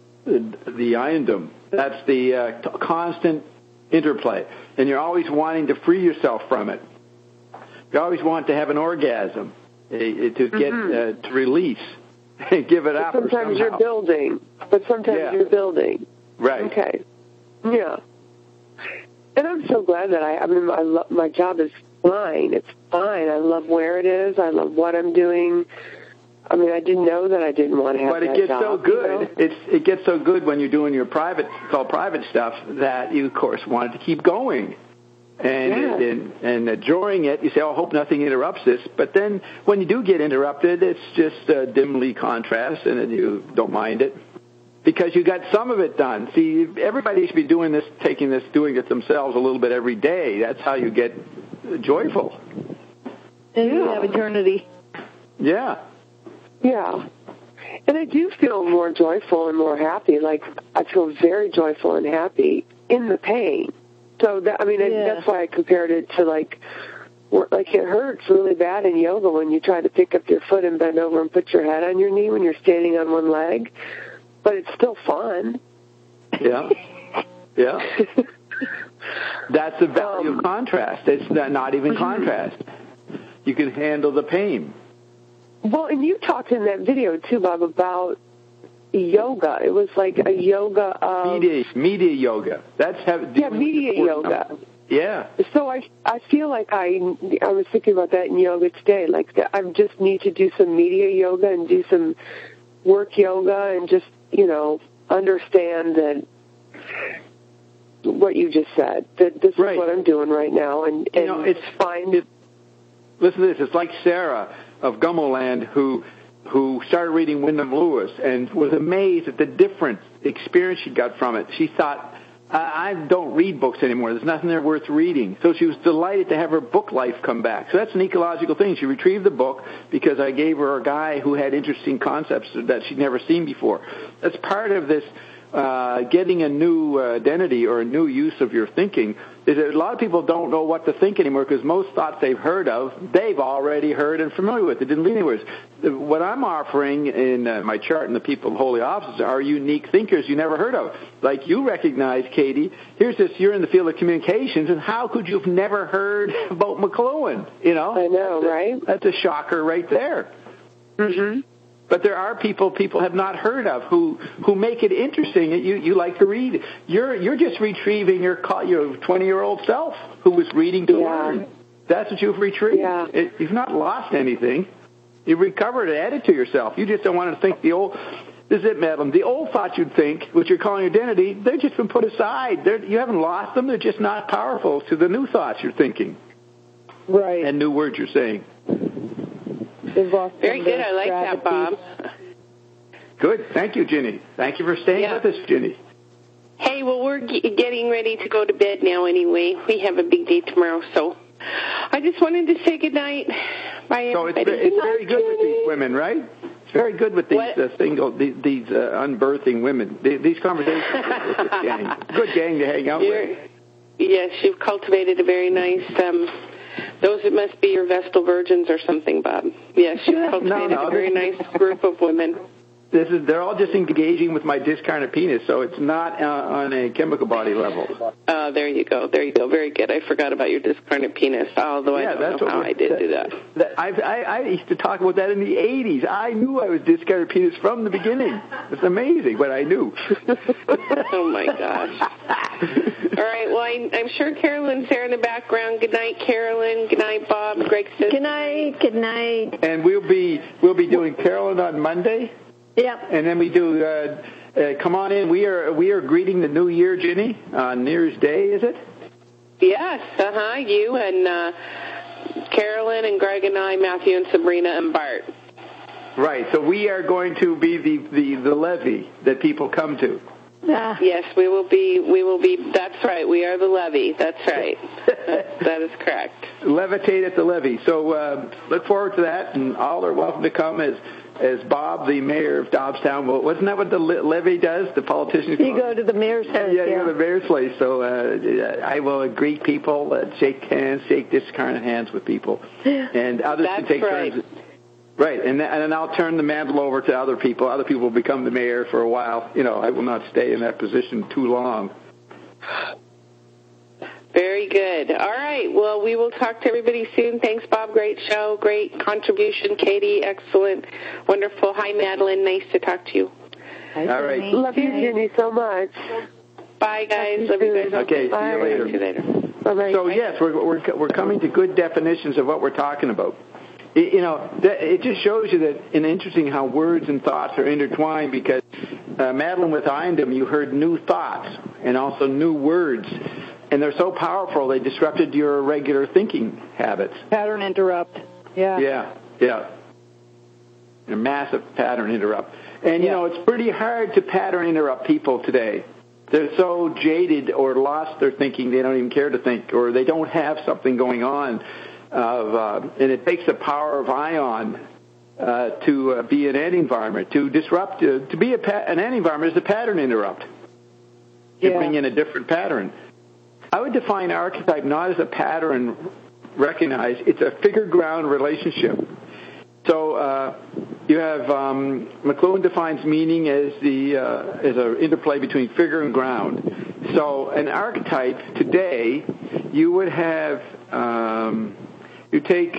iondom. That's the constant interplay. And you're always wanting to free yourself from it. You always want to have an orgasm, to get to release, give it up. Sometimes you're building, you're building. Right. Okay. Yeah. And I'm so glad that my job is fine. It's fine. I love where it is. I love what I'm doing. I mean, I didn't know that I didn't want to have that job. But it gets so good. You know? It gets so good when you're doing your private stuff that you, of course, wanted to keep going. And during it, you say, I hope nothing interrupts this. But then when you do get interrupted, it's just dimly contrast, and you don't mind it. Because you got some of it done. See, everybody should be doing this it themselves a little bit every day. That's how you get joyful. And you have eternity. Yeah. Yeah. And I do feel more joyful and more happy. Like, I feel very joyful and happy in the pain. So, that's why I compared it to, like it hurts really bad in yoga when you try to pick up your foot and bend over and put your head on your knee when you're standing on one leg. But it's still fun. Yeah. Yeah. That's the value of contrast. It's not even contrast. You can handle the pain. Well, and you talked in that video, too, Bob, about yoga. It was like a yoga of... Media yoga. Media yoga. Yeah. So I feel like I was thinking about that in yoga today. Like, I just need to do some media yoga and do some work yoga and just, understand that what you just said, that this is what I'm doing right now, and it's fine. Listen to this. It's like Sarah of Gummoland who started reading Wyndham Lewis and was amazed at the different experience she got from it. She thought, I don't read books anymore. There's nothing there worth reading. So she was delighted to have her book life come back. So that's an ecological thing. She retrieved the book because I gave her a guy who had interesting concepts that she'd never seen before. That's part of this getting a new identity or a new use of your thinking. Is that a lot of people don't know what to think anymore because most thoughts they've heard of, they've already heard and familiar with. It didn't lead anywhere. What I'm offering in my chart in the People of Holy Offices are unique thinkers you never heard of. Like you recognize, Katie, here's this, you're in the field of communications, and how could you have never heard about McLuhan? I know, right? That's a shocker right there. Mm-hmm. But there are people have not heard of who make it interesting. You like to read. You're just retrieving your 20-year-old self who was reading to learn. That's what you've retrieved. Yeah. You've not lost anything. You've recovered and added to yourself. You just don't want to think the old. This is it, Madeline. The old thoughts you'd think, which you're calling identity, they've just been put aside. You haven't lost them. They're just not powerful to the new thoughts you're thinking. Right. And new words you're saying. Very good. I like that, Bob. Good. Thank you, Ginny. Thank you for staying with us, Ginny. Hey, well, we're getting ready to go to bed now anyway. We have a big day tomorrow, so I just wanted to say good night. Bye, everybody. So it's very good with these women, right? It's very good with these these unbirthing women. These conversations with this gang. Good gang to hang out with. Yes, you've cultivated a very nice... those must be your Vestal Virgins or something, Bob. Yes, you've cultivated a very nice group of women. they're all just engaging with my discarnate penis, so it's not on a chemical body level. There you go. Very good. I forgot about your discarnate penis, although I don't know how I did do that. I used to talk about that in the 80s. I knew I was discarnate penis from the beginning. It's amazing, but I knew. Oh, my gosh. All right, well, I'm sure Carolyn's there in the background. Good night, Carolyn. Good night, Bob. Greg says good night. Good night. And we'll be doing Carolyn on Monday. Yep. And then we do come on in. We are greeting the new year, Ginny, on New Year's Day, is it? Yes. You and Carolyn and Greg and I, Matthew and Sabrina and Bart. Right. So we are going to be the levee that people come to. Yes, we will be. That's right. We are the levee. That's right. That is correct. Levitate at the levee. So look forward to that, and all are welcome to come as Bob, the mayor of Dobbstown. Well, wasn't that what the levee does? The politicians. You go to the mayor's house. Yeah, you go to the mayor's place. So I will greet people, shake hands, shake discarnate hands with people, and others can take turns. Right, and then I'll turn the mantle over to other people. Other people will become the mayor for a while. I will not stay in that position too long. Very good. All right. Well, we will talk to everybody soon. Thanks, Bob. Great show. Great contribution. Katie, excellent. Wonderful. Hi, Madeline. Nice to talk to you. All right. Love you, Jenny, so much. Bye, guys. Love you guys. Okay, Bye. See you later. Bye-bye. So, yes, we're coming to good definitions of what we're talking about. It just shows you that it's interesting how words and thoughts are intertwined, because Madeline, with Indom, you heard new thoughts and also new words, and they're so powerful they disrupted your regular thinking habits. Pattern interrupt. Yeah. Yeah. A massive pattern interrupt. And, it's pretty hard to pattern interrupt people today. They're so jaded or lost their thinking they don't even care to think, or they don't have something going on. And it takes the power of ion to be an anti-environment, to disrupt. To be an anti-environment is a pattern interrupt. You bring in a different pattern. I would define archetype not as a pattern recognized. It's a figure-ground relationship. So you have McLuhan defines meaning as an interplay between figure and ground. So an archetype today, you would have. You take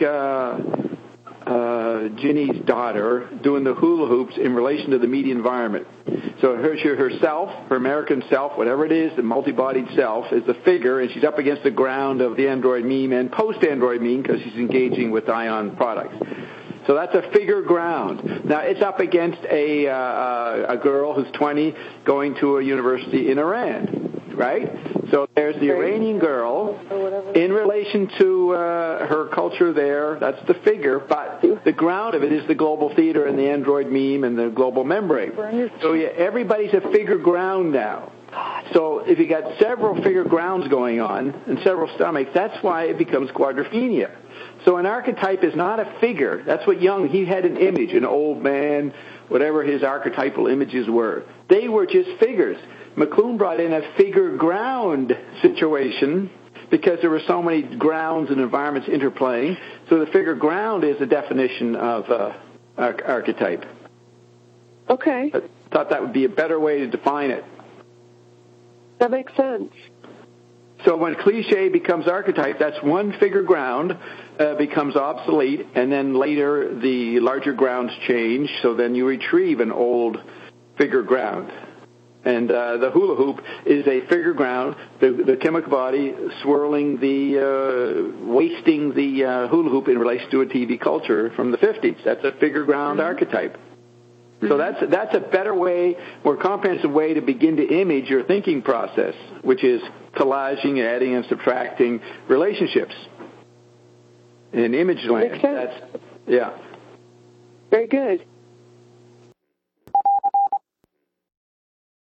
Ginny's daughter doing the hula hoops in relation to the media environment. So herself, her American self, whatever it is, the multi-bodied self, is the figure, and she's up against the ground of the Android meme and post-Android meme because she's engaging with ION products. So that's a figure ground. Now, it's up against a girl who's 20 going to a university in Iran, right? So there's the Iranian girl in relation to her culture there. That's the figure. But the ground of it is the global theater and the Android meme and the global membrane. So everybody's a figure ground now. So if you got several figure grounds going on and several stomachs, that's why it becomes quadrophenia. So an archetype is not a figure. That's what Jung, he had an image, an old man, whatever his archetypal images were. They were just figures. McLuhan brought in a figure ground situation because there were so many grounds and environments interplaying. So the figure ground is a definition of archetype. Okay. I thought that would be a better way to define it. That makes sense. So when cliche becomes archetype, that's one figure ground becomes obsolete, and then later the larger grounds change, so then you retrieve an old figure ground. And the hula hoop is a figure ground, the chemical body swirling wasting the hula hoop in relation to a TV culture from the 50s. That's a figure ground archetype. So that's a better way, more comprehensive way to begin to image your thinking process, which is collaging, adding, and subtracting relationships in image land. Makes sense. Yeah. Very good.